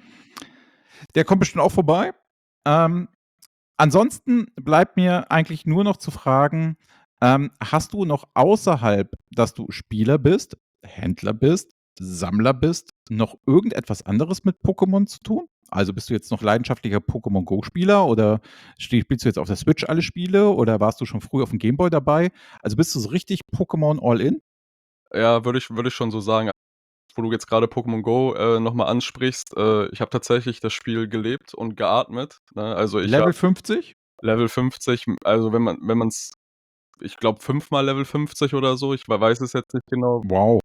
Der kommt bestimmt auch vorbei. Ähm, Ansonsten bleibt mir eigentlich nur noch zu fragen, hast du noch außerhalb, dass du Spieler bist, Händler bist, Sammler bist, noch irgendetwas anderes mit Pokémon zu tun? Also bist du jetzt noch leidenschaftlicher Pokémon Go-Spieler oder spielst du jetzt auf der Switch alle Spiele oder warst du schon früh auf dem Gameboy dabei? Also bist du so richtig Pokémon All-In? Ja, würde ich schon so sagen. Wo du jetzt grade Pokémon Go, noch mal ansprichst, ich habe tatsächlich das Spiel gelebt und geatmet, ne? Also, ich habe Level 50? Level 50, also, wenn man's ich glaube, fünfmal Level 50 oder so, ich weiß es jetzt nicht genau. Wow.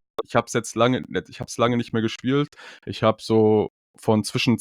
Ich habe es lange nicht mehr gespielt. Ich habe so von zwischen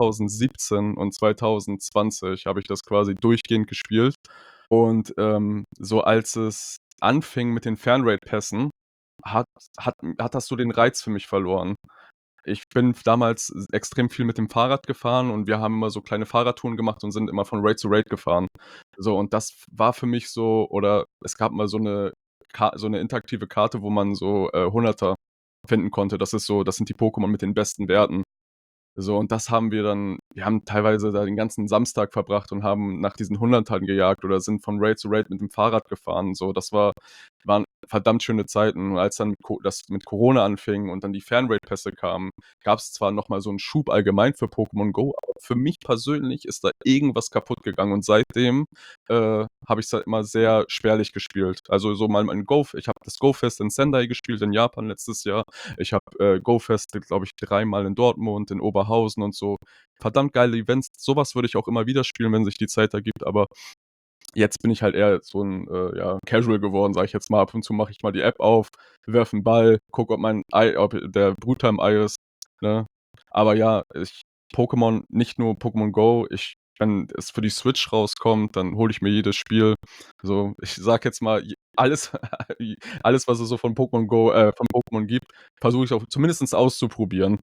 2017 und 2020 habe ich das quasi durchgehend gespielt. Und, so als es anfing mit den Fernraid-Pässen, hat hat das so den Reiz für mich verloren. Ich bin damals extrem viel mit dem Fahrrad gefahren und wir haben immer so kleine Fahrradtouren gemacht und sind immer von Raid zu Raid gefahren. So, und das war für mich so, oder es gab mal so 'ne interaktive Karte, wo man so, 100er finden konnte. Das sind die Pokémon mit den besten Werten. So, und das haben wir haben teilweise da den ganzen Samstag verbracht und haben nach diesen Hundertern gejagt oder sind von Raid zu Raid mit dem Fahrrad gefahren. So, waren verdammt schöne Zeiten. Und als dann das mit Corona anfing und dann die Fernraid-Pässe kamen, gab's zwar noch mal so 'n Schub allgemein für Pokémon Go, aber für mich persönlich ist da irgendwas kaputt gegangen und seitdem, habe ich's halt immer sehr spärlich gespielt. Also, so mal ich habe das Go-Fest in Sendai gespielt in Japan letztes Jahr. Ich habe, Go-Feste, glaube ich, dreimal in Dortmund, in Oberhausen und so. Verdammt geile Events. So was würde ich auch immer wieder spielen, wenn sich die Zeit ergibt, aber jetzt bin ich halt eher so 'n, ja, Casual geworden, sage ich jetzt mal. Ab und zu mache ich mal die App auf, werfe 'n Ball, gucke, ob der Bruttoer im Ei ist, ne? Aber ja, Pokémon, nicht nur Pokémon Go, wenn es für die Switch rauskommt, dann hole ich mir jedes Spiel. So, ich sage jetzt mal, alles alles, was es so von Pokémon gibt, versuche ich auch zumindest auszuprobieren.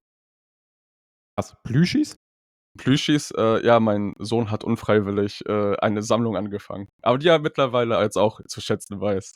Was, Plüschis? Plüschis, ja, mein Sohn hat unfreiwillig, eine Sammlung angefangen, aber die er mittlerweile als auch zu schätzen weiß.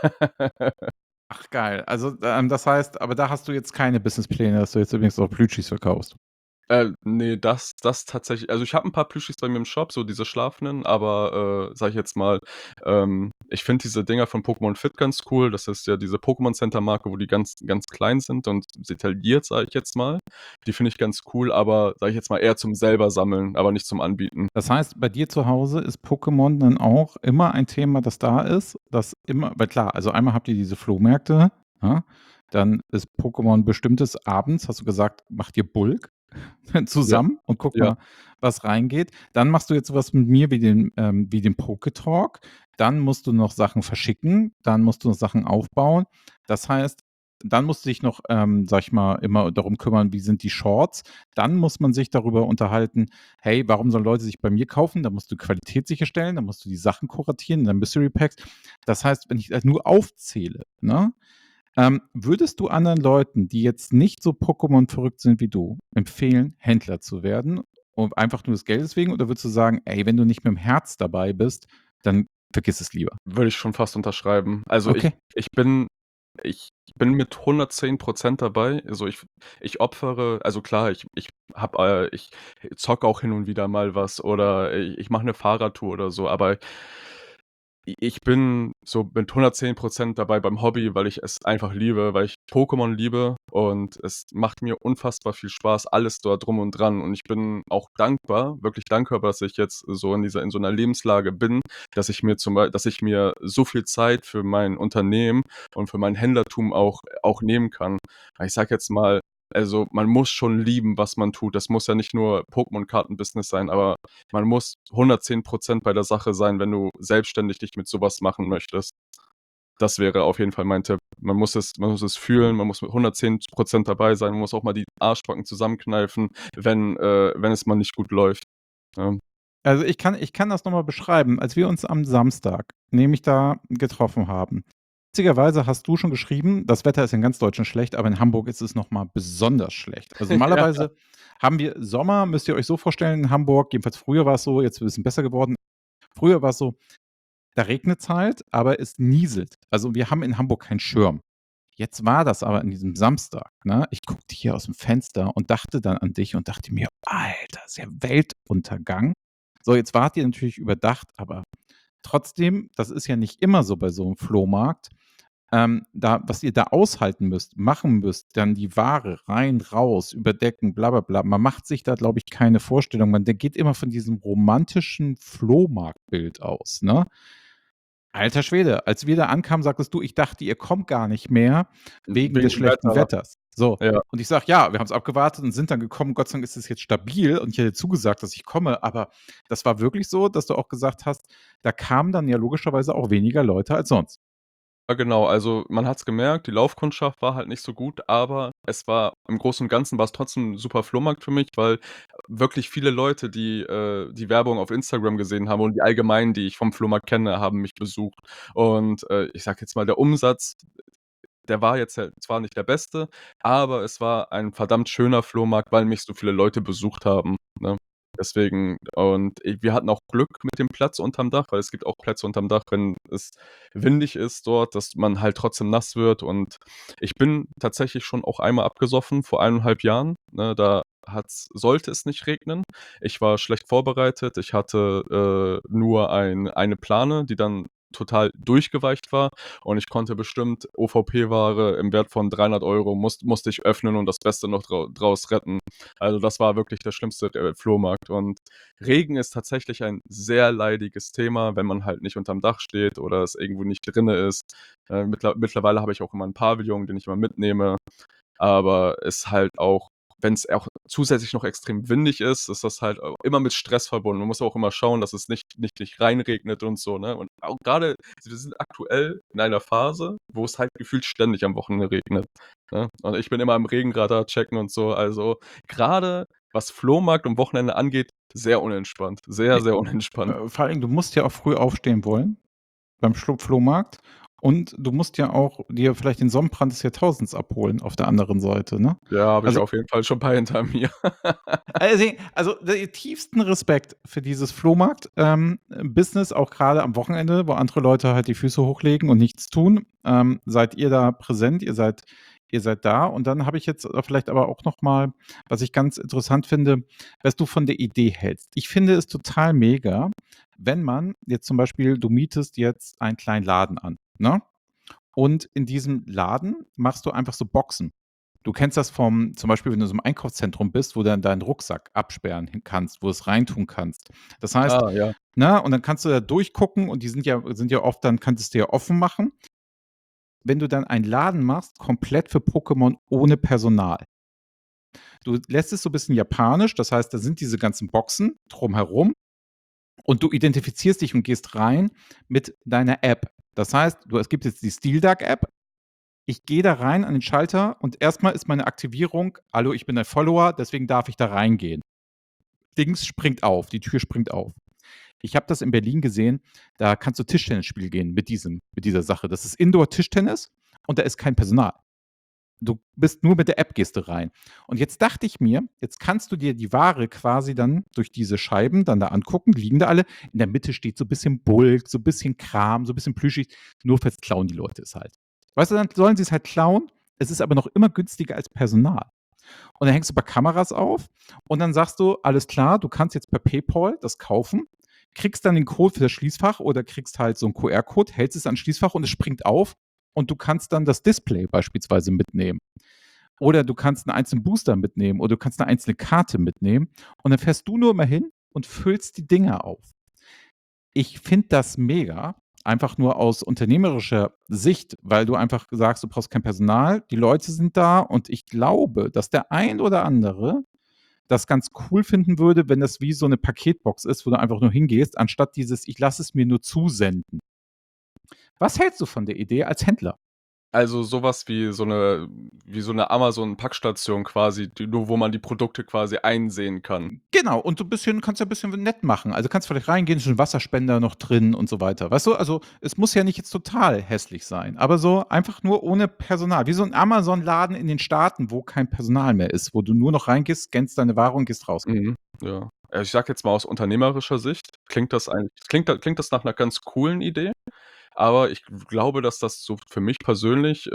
Ach geil. Also, das heißt, aber da hast du jetzt keine Businesspläne, dass du jetzt übrigens auch Plüschis verkaufst? Ne, das tatsächlich, also, ich habe 'n paar Plüschis bei mir im Shop, so diese schlafenden, aber, sage ich jetzt mal, ich finde diese Dinger von Pokémon Fit ganz cool. Das ist ja diese Pokémon Center Marke, wo die ganz ganz klein sind und detailliert, sage ich jetzt mal. Die finde ich ganz cool, aber, sage ich jetzt mal, eher zum selber sammeln, aber nicht zum Anbieten. Das heißt, bei dir zu Hause ist Pokémon dann auch immer ein Thema, das da ist, das immer, weil klar, also einmal habt ihr diese Flohmärkte, ja, dann ist Pokémon bestimmtes abends, hast du gesagt, macht ihr Bulk Ja, zusammen und guck ja. mal, was reingeht. Dann machst du jetzt so was mit mir wie den Poketalk. Dann musst du noch Sachen verschicken, dann musst du noch Sachen aufbauen. Das heißt, dann musst du dich noch, sage ich mal, immer darum kümmern, wie sind die Shorts. Dann muss man sich darüber unterhalten, hey, warum sollen Leute sich bei mir kaufen? Da musst du Qualität sicherstellen, da musst du die Sachen kuratieren, dann Mystery Packs. Das heißt, wenn ich das nur aufzähle, ne, würdest du anderen Leuten, die jetzt nicht so Pokémon verrückt sind wie du, empfehlen, Händler zu werden? Und einfach nur des Geldes wegen? Oder würdest du sagen, ey, wenn du nicht mit dem Herz dabei bist, dann vergiss es lieber? Würde ich schon fast unterschreiben. Also, Okay. ich bin mit 110% dabei. Also, ich opfere, also klar, ich zocke auch hin und wieder mal was oder ich mache 'ne Fahrradtour oder so, aber Ich bin so mit 110% dabei beim Hobby, weil ich es einfach liebe, weil ich Pokémon liebe und es macht mir unfassbar viel Spaß, alles dort drum und dran. Und ich bin auch dankbar, wirklich dankbar, dass ich jetzt so in so 'ner Lebenslage bin, dass ich mir so viel Zeit für mein Unternehmen und für mein Händlertum auch nehmen kann. Weil ich sage jetzt mal, also, man muss schon lieben, was man tut. Das muss ja nicht nur Pokémon-Karten-Business sein, aber man muss 110% bei der Sache sein, wenn du selbstständig dich mit so was machen möchtest. Das wäre auf jeden Fall mein Tipp. Man muss es fühlen, man muss mit 110% dabei sein, man muss auch mal die Arschbacken zusammenkneifen, wenn es mal nicht gut läuft, ja. Also, ich kann das noch mal beschreiben. Als wir uns am Samstag nämlich da getroffen haben, witzigerweise hast du schon geschrieben, das Wetter ist in ganz Deutschland schlecht, aber in Hamburg ist es noch mal besonders schlecht. Also, Ja, normalerweise haben wir Sommer, müsst ihr euch so vorstellen, in Hamburg, jedenfalls früher war es so, jetzt ist es 'n bisschen besser geworden. Früher war es so, da regnet's halt, aber es nieselt. Also, wir haben in Hamburg keinen Schirm. Jetzt war das aber an diesem Samstag, ne? Ich guckte hier aus'm Fenster und dachte dann an dich und dachte mir: „Alter, ist ja Weltuntergang." So, jetzt wart ihr natürlich überdacht, aber trotzdem, das ist ja nicht immer so bei so 'nem Flohmarkt. Da was ihr da aushalten müsst, machen müsst, dann die Ware rein, raus, überdecken, bla bla bla. Man macht sich da, glaube ich, keine Vorstellung. Man der geht immer von diesem romantischen Flohmarktbild aus, ne? Alter Schwede, als wir da ankamen, sagtest du: „Ich dachte, ihr kommt gar nicht mehr wegen wegen des dem schlechten Wetter. Wetters." So, Ja. und ich sage: „Ja, wir haben's abgewartet und sind dann gekommen. Gott sei Dank ist es jetzt stabil und ich hätte zugesagt, dass ich komme." Aber das war wirklich so, dass du auch gesagt hast, da kamen dann ja logischerweise auch weniger Leute als sonst. Ja, genau. Also, man hat's gemerkt, die Laufkundschaft war halt nicht so gut, aber es war im Großen und Ganzen war's trotzdem 'n super Flohmarkt für mich, weil wirklich viele Leute, die Werbung auf Instagram gesehen haben und die allgemein, die ich vom Flohmarkt kenne, haben mich besucht. Und, ich sage jetzt mal, der Umsatz, der war jetzt halt zwar nicht der beste, aber es war ein verdammt schöner Flohmarkt, weil mich so viele Leute besucht haben, ne? Deswegen und wir hatten auch Glück mit dem Platz unterm Dach, weil es gibt auch Plätze unterm Dach, wenn es windig ist dort, dass man halt trotzdem nass wird. Und ich bin tatsächlich schon auch einmal abgesoffen vor 1,5 Jahren, ne? Da sollte es nicht regnen. Ich war schlecht vorbereitet. Ich hatte, nur eine Plane, die dann total durchgeweicht war und ich konnte bestimmt OVP-Ware im Wert von 300 € musste ich öffnen und das Beste noch draus retten. Also, das war wirklich der schlimmste, Flohmarkt. Und Regen ist tatsächlich ein sehr leidiges Thema, wenn man halt nicht unterm Dach steht oder es irgendwo nicht drinne ist. Mittlerweile habe ich auch immer 'n Pavillon, den ich immer mitnehme, aber ist halt auch, wenn's auch zusätzlich noch extrem windig ist das halt auch immer mit Stress verbunden. Man muss auch immer schauen, dass es nicht reinregnet und so, ne? Und auch grade wir sind aktuell in einer Phase, wo es halt gefühlt ständig am Wochenende regnet, ne? Und ich bin immer im Regenradar checken und so. Also, grade was Flohmarkt und Wochenende angeht, sehr unentspannt. Sehr, Ne, sehr unentspannt. vor allen Dingen, du musst ja auch früh aufstehen wollen beim Flohmarkt und du musst ja auch dir vielleicht den Sonnenbrand des Jahrtausends abholen auf der anderen Seite, ne? Ja, habe ich Also auf jeden Fall schon ein paar hinter mir. also, tiefsten Respekt für dieses Flohmarkt, Business, auch grade am Wochenende, wo andere Leute halt die Füße hochlegen und nichts tun. Seid ihr da präsent, ihr seid da. Und dann habe ich jetzt, vielleicht aber auch noch mal, was ich ganz interessant finde, was du von der Idee hältst. Ich finde es total mega, wenn man jetzt zum Beispiel du mietest jetzt einen kleinen Laden an, ne? Und in diesem Laden machst du einfach so Boxen. Du kennst das vom zum Beispiel, wenn du so im Einkaufszentrum bist, wo du dann deinen Rucksack absperren hin kannst, wo du's reintun kannst. Das heißt, Ah, ja. ne, und dann kannst du da durchgucken und die sind ja oft dann kannst du's dir ja offen machen. Wenn du dann einen Laden machst, komplett für Pokémon ohne Personal. Du lässt es so 'n bisschen japanisch, das heißt, da sind diese ganzen Boxen drumherum und du identifizierst dich und gehst rein mit deiner App. Das heißt, es gibt jetzt die Steel Duck App. Ich gehe da rein an den Schalter und erstmal ist meine Aktivierung: „Hallo, ich bin dein Follower, deswegen darf ich da reingehen." Dings springt auf, die Tür springt auf. Ich habe das in Berlin gesehen, da kannst du Tischtennis spielen gehen mit dieser Sache. Das ist Indoor-Tischtennis und da ist kein Personal. Du bist nur mit der App gehst du rein. Und jetzt dachte ich mir, jetzt kannst du dir die Ware quasi dann durch diese Scheiben dann da angucken, die liegen da alle. In der Mitte steht so 'n bisschen Bulk, so 'n bisschen Kram, so 'n bisschen plüschig. Nur fürs klauen die Leute es halt. Weißt du, dann sollen sie's halt klauen, es ist aber noch immer günstiger als Personal. Und dann hängst du paar Kameras auf und dann sagst du: „Alles klar, du kannst jetzt per PayPal das kaufen." kriegst dann den Code für das Schließfach oder kriegst halt so 'n QR-Code, hältst es ans Schließfach und es springt auf und du kannst dann das Display beispielsweise mitnehmen. Oder du kannst 'n einzelnen Booster mitnehmen oder du kannst 'ne einzelne Karte mitnehmen und dann fährst du nur immer hin und füllst die Dinger auf. Ich finde das mega, einfach nur aus unternehmerischer Sicht, weil du einfach sagst, du brauchst kein Personal, die Leute sind da und ich glaube, dass der ein oder andere das ganz cool finden würde, wenn das wie so 'ne Paketbox ist, wo du einfach nur hingehst, anstatt dieses: „Ich lasse es mir nur zusenden." Was hältst du von der Idee als Händler? Also, so was wie so 'ne Amazon-Packstation quasi, die nur wo man die Produkte quasi einsehen kann. Genau, und so 'n bisschen kannst ja 'n bisschen nett machen. Also, kannst vielleicht reingehen, ist 'n Wasserspender noch drin und so weiter. Weißt du? Also, es muss ja nicht jetzt total hässlich sein, aber so einfach nur ohne Personal. Wie so 'n Amazon-Laden in den Staaten, wo kein Personal mehr ist, wo du nur noch reingehst, scannst deine Ware und gehst raus. Mhm, ja. Ich sage jetzt mal aus unternehmerischer Sicht klingt das nach 'ner ganz coolen Idee, aber ich glaube, dass das so für mich persönlich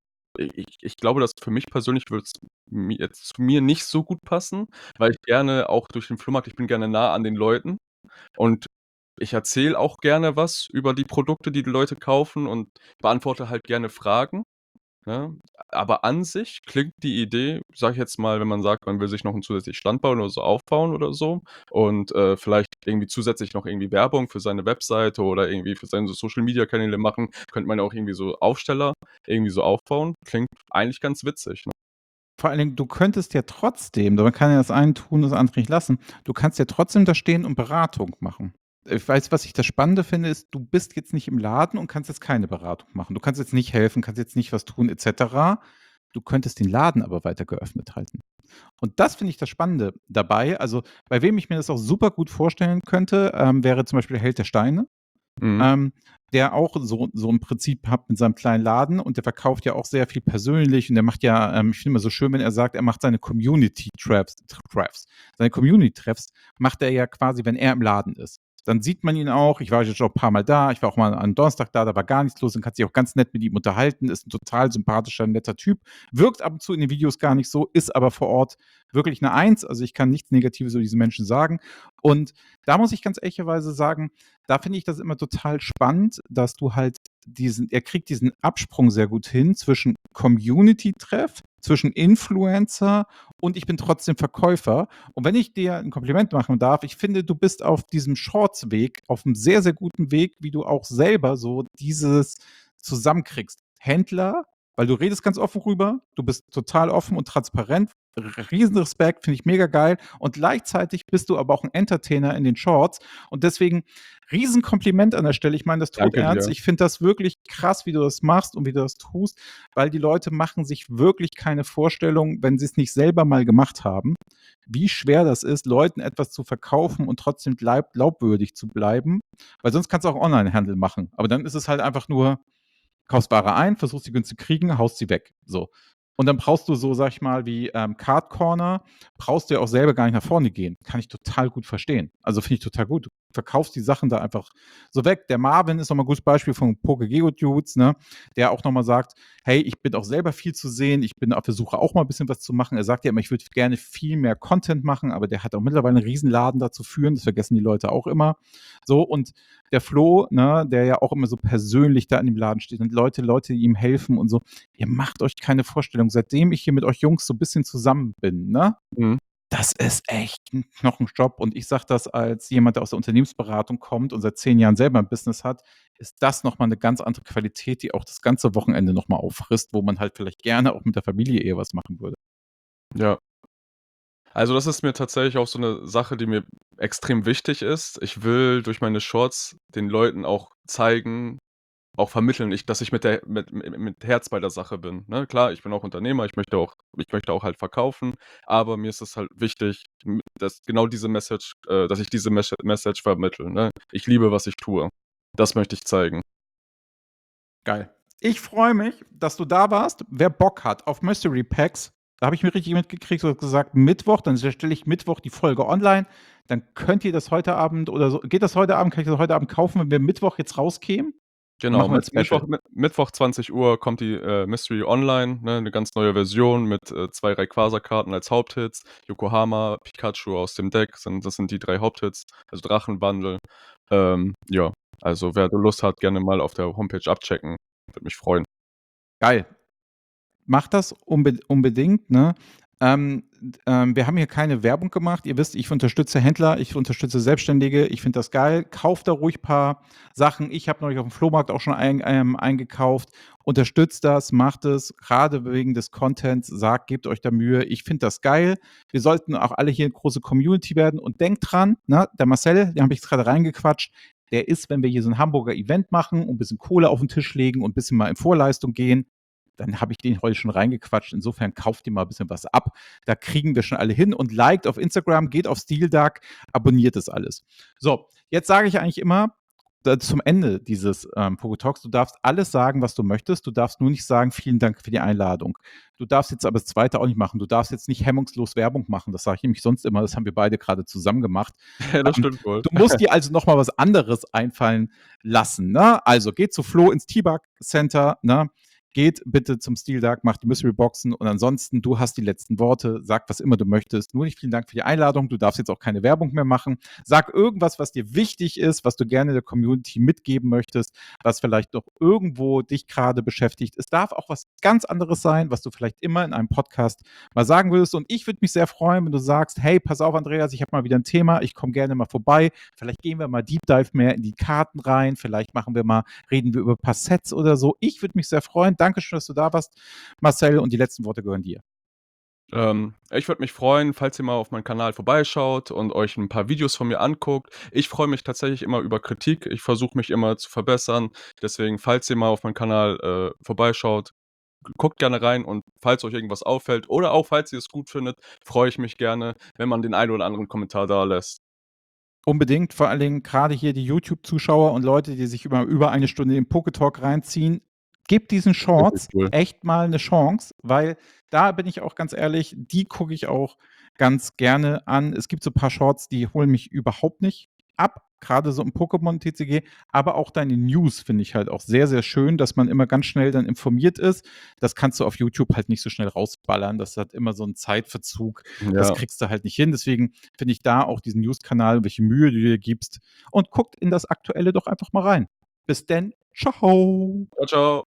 ich glaube, dass für mich persönlich würd's mi jetzt zu mir nicht so gut passen, weil ich gerne auch durch den Flohmarkt ich bin gerne nah an den Leuten und ich erzähle auch gerne was über die Produkte, die Leute kaufen und beantworte halt gerne Fragen, ne? Aber an sich klingt die Idee, sage ich jetzt mal, wenn man sagt, man will sich noch 'n zusätzlichen Stand bauen oder so aufbauen oder so und, vielleicht irgendwie zusätzlich noch irgendwie Werbung für seine Webseite oder irgendwie für seine Social-Media-Kanäle machen, könnte man ja auch irgendwie so Aufsteller irgendwie so aufbauen. Klingt eigentlich ganz witzig, ne? Vor allen Dingen, du könntest ja trotzdem man kann ja das eine tun, das andere nicht lassen. Du kannst ja trotzdem da stehen und Beratung machen. Ich weiß, was ich das Spannende finde, ist, du bist jetzt nicht im Laden und kannst jetzt keine Beratung machen. Du kannst jetzt nicht helfen, kannst jetzt nicht was tun et cetera. Du könntest den Laden aber weiter geöffnet halten. Und das finde ich das Spannende dabei. Also, bei wem ich mir das auch super gut vorstellen könnte, wäre zum Beispiel der Held der Steine. Mhm. ähm, der auch so 'n Prinzip hat mit seinem kleinen Laden und der verkauft ja auch sehr viel persönlich und der macht ja ich finde immer so schön, wenn er sagt, er macht seine Community-Treffs. Seine Community-Treffs macht er ja quasi, wenn er im Laden ist. Dann sieht man ihn auch. Ich war jetzt schon 'n paarmal da. Ich war auch mal an Donnerstag da war gar nichts los. Dann kannst du dich auch ganz nett mit ihm unterhalten. Ist 'n total sympathischer, netter Typ. Wirkt ab und zu in den Videos gar nicht so, ist aber vor Ort wirklich 'ne Eins. Also, ich kann nichts Negatives über diesen Menschen sagen. Und da muss ich ganz ehrlicherweise sagen, da finde ich das immer total spannend, dass du halt er kriegt diesen Absprung sehr gut hin zwischen Community-Treff, zwischen Influencer und ich bin trotzdem Verkäufer. Und wenn ich dir 'n Kompliment machen darf, ich finde, du bist auf diesem Shorts-Weg auf 'm sehr, sehr guten Weg, wie du auch selber so dieses zusammenkriegst. Händler, weil du redest ganz offen rüber, du bist total offen und transparent. Riesenrespekt, finde ich mega geil. Und gleichzeitig bist du aber auch 'n Entertainer in den Shorts und deswegen Riesenkompliment an der Stelle. Ich meine das Danke todernst. dir. Ich finde das wirklich krass, wie du das machst und wie du das tust, weil die Leute machen sich wirklich keine Vorstellung, wenn sie's nicht selber mal gemacht haben, wie schwer das ist, Leuten etwas zu verkaufen und trotzdem glaubwürdig zu bleiben, weil sonst kannst du auch Onlinehandel machen. Aber dann ist es halt einfach nur, kaufst Ware ein, versuchst sie günstig zu kriegen, haust sie weg, so. Und dann brauchst du so, sage ich mal, wie, Card Corner, brauchst du ja auch selber gar nicht nach vorne gehen. Kann ich total gut verstehen. Also, finde ich total gut. Du verkaufst die Sachen da einfach so weg. Der Marvin ist noch mal 'n gutes Beispiel von PokeGeo-Dudes, ne, der auch noch mal sagt: „Hey, ich bin auch selber viel zu sehen. Ich bin auf der Suche auch mal 'n bisschen was zu machen." Er sagt ja immer: „Ich würde gerne viel mehr Content machen", aber der hat auch mittlerweile 'n Riesenladen da zu führen. Das vergessen die Leute auch immer. So, und der Flo, ne, der ja auch immer so persönlich da in dem Laden steht und Leute, die ihm helfen und so. Ihr macht euch keine Vorstellung, seitdem ich hier mit euch Jungs so 'n bisschen zusammen bin, ne, Mhm. das ist echt 'n Knochenjob und ich sage das als jemand, der aus der Unternehmensberatung kommt und seit 10 Jahren selber 'n Business hat, ist das noch mal 'ne ganz andere Qualität, die auch das ganze Wochenende noch mal auffrisst, wo man halt vielleicht gerne auch mit der Familie eher was machen würde. Ja. Also, das ist mir tatsächlich auch so 'ne Sache, die mir extrem wichtig ist. Ich will durch meine Shorts den Leuten auch zeigen, auch vermitteln, dass ich mit Herz bei der Sache bin, ne? Klar, ich bin auch Unternehmer, ich möchte auch halt verkaufen, aber mir ist es halt wichtig, dass genau diese Message dass ich diese Message vermittle, ne? Ich liebe, was ich tue. Das möchte ich zeigen. Geil. Ich freue mich, dass du da warst. Wer Bock hat auf Mystery Packs, da habe ich mir richtig mitgekriegt, du hast gesagt Mittwoch, dann stelle ich Mittwoch die Folge online. Dann könnt ihr das heute Abend oder so geht das heute Abend? Kann ich das heute Abend kaufen, wenn wir Mittwoch jetzt rauskämen? Dann Genau, machen wir 'n Special. Mittwoch 20 Uhr kommt die, Mystery online, ne, 'ne ganz neue Version mit, 2 Rayquaza-Karten als Haupthits. Yokohama, Pikachu aus dem Deck das sind die 3 Haupthits, also Drachenbundle. Ja, also wer da Lust hat, gerne mal auf der Homepage abchecken. Würde mich freuen. Geil. Macht das unbedingt, ne? Wir haben hier keine Werbung gemacht. Ihr wisst, ich unterstütze Händler, ich unterstütze Selbstständige. Ich finde das geil. Kauft da ruhig paar Sachen. Ich habe neulich auf dem Flohmarkt auch schon eingekauft. Unterstützt das, macht es. Gerade wegen des Contents, sagt, gebt euch da Mühe. Ich finde das geil. Wir sollten auch alle hier 'ne große Community werden und denkt dran, ne, der Marcel, den habe ich jetzt grade reingequatscht, der ist, wenn wir hier so 'n Hamburger Event machen und 'n bisschen Kohle auf 'n Tisch legen und bisschen mal in Vorleistung gehen, dann habe ich den heute schon reingequatscht. Insofern kauft ihr mal ein bisschen was ab. Da kriegen wir schon alle hin und liked auf Instagram, geht auf SteelDark, abonniert das alles. So, jetzt sage ich eigentlich immer zum Ende dieses Pogo-Talks, du darfst alles sagen, was du möchtest. Du darfst nur nicht sagen, vielen Dank für die Einladung. Du darfst jetzt aber das Zweite auch nicht machen. Du darfst jetzt nicht hemmungslos Werbung machen. Das sage ich nämlich sonst immer. Das haben wir beide gerade zusammen gemacht. Ja, das stimmt wohl. Du musst dir also noch mal was anderes einfallen lassen. Ne? Also geht zu Flo ins T-Bug Center. Ne? Geht bitte zum SteelDark, macht die Mystery Boxen und ansonsten, du hast die letzten Worte, sag was immer du möchtest. Nur nicht vielen Dank für die Einladung, du darfst jetzt auch keine Werbung mehr machen. Sag irgendwas, was dir wichtig ist, was du gerne der Community mitgeben möchtest, was vielleicht noch irgendwo dich gerade beschäftigt. Es darf auch was ganz anderes sein, was du vielleicht immer in einem Podcast mal sagen würdest. Und ich würde mich sehr freuen, wenn du sagst, hey, pass auf, Andreas, ich habe mal wieder ein Thema, ich komme gerne mal vorbei. Vielleicht gehen wir mal Deep Dive mehr in die Karten rein, vielleicht reden wir über ein paar Sets oder so. Ich würde mich sehr freuen. Danke schön, dass du da warst, Marcel, und die letzten Worte gehören dir. Ich würde mich freuen, falls ihr mal auf meinen Kanal vorbeischaut und euch 'n paar Videos von mir anguckt. Ich freue mich tatsächlich immer über Kritik. Ich versuche mich immer zu verbessern. Deswegen, falls ihr mal auf meinen Kanal, vorbeischaut, guckt gerne rein und falls euch irgendwas auffällt oder auch falls ihr es gut findet, freue ich mich gerne, wenn man den einen oder anderen Kommentar dalässt. Unbedingt, vor allen Dingen gerade hier die YouTube-Zuschauer und Leute, die sich über eine Stunde den Poketalk reinziehen. Gebt diesen Richtig Shorts cool. echt mal eine Chance, weil da bin ich auch ganz ehrlich, die gucke ich auch ganz gerne an. Es gibt so ein paar Shorts, die holen mich überhaupt nicht ab, gerade so im Pokémon TCG, aber auch deine News finde ich halt auch sehr, sehr schön, dass man immer ganz schnell dann informiert ist. Das kannst du auf YouTube halt nicht so schnell rausballern. Das hat immer so einen Zeitverzug. Das Ja. kriegst du halt nicht hin. Deswegen finde ich da auch diesen News-Kanal, welche Mühe du dir gibst und guckt in das Aktuelle doch einfach mal rein. Bis denn. Ciao. Tschau, tschau.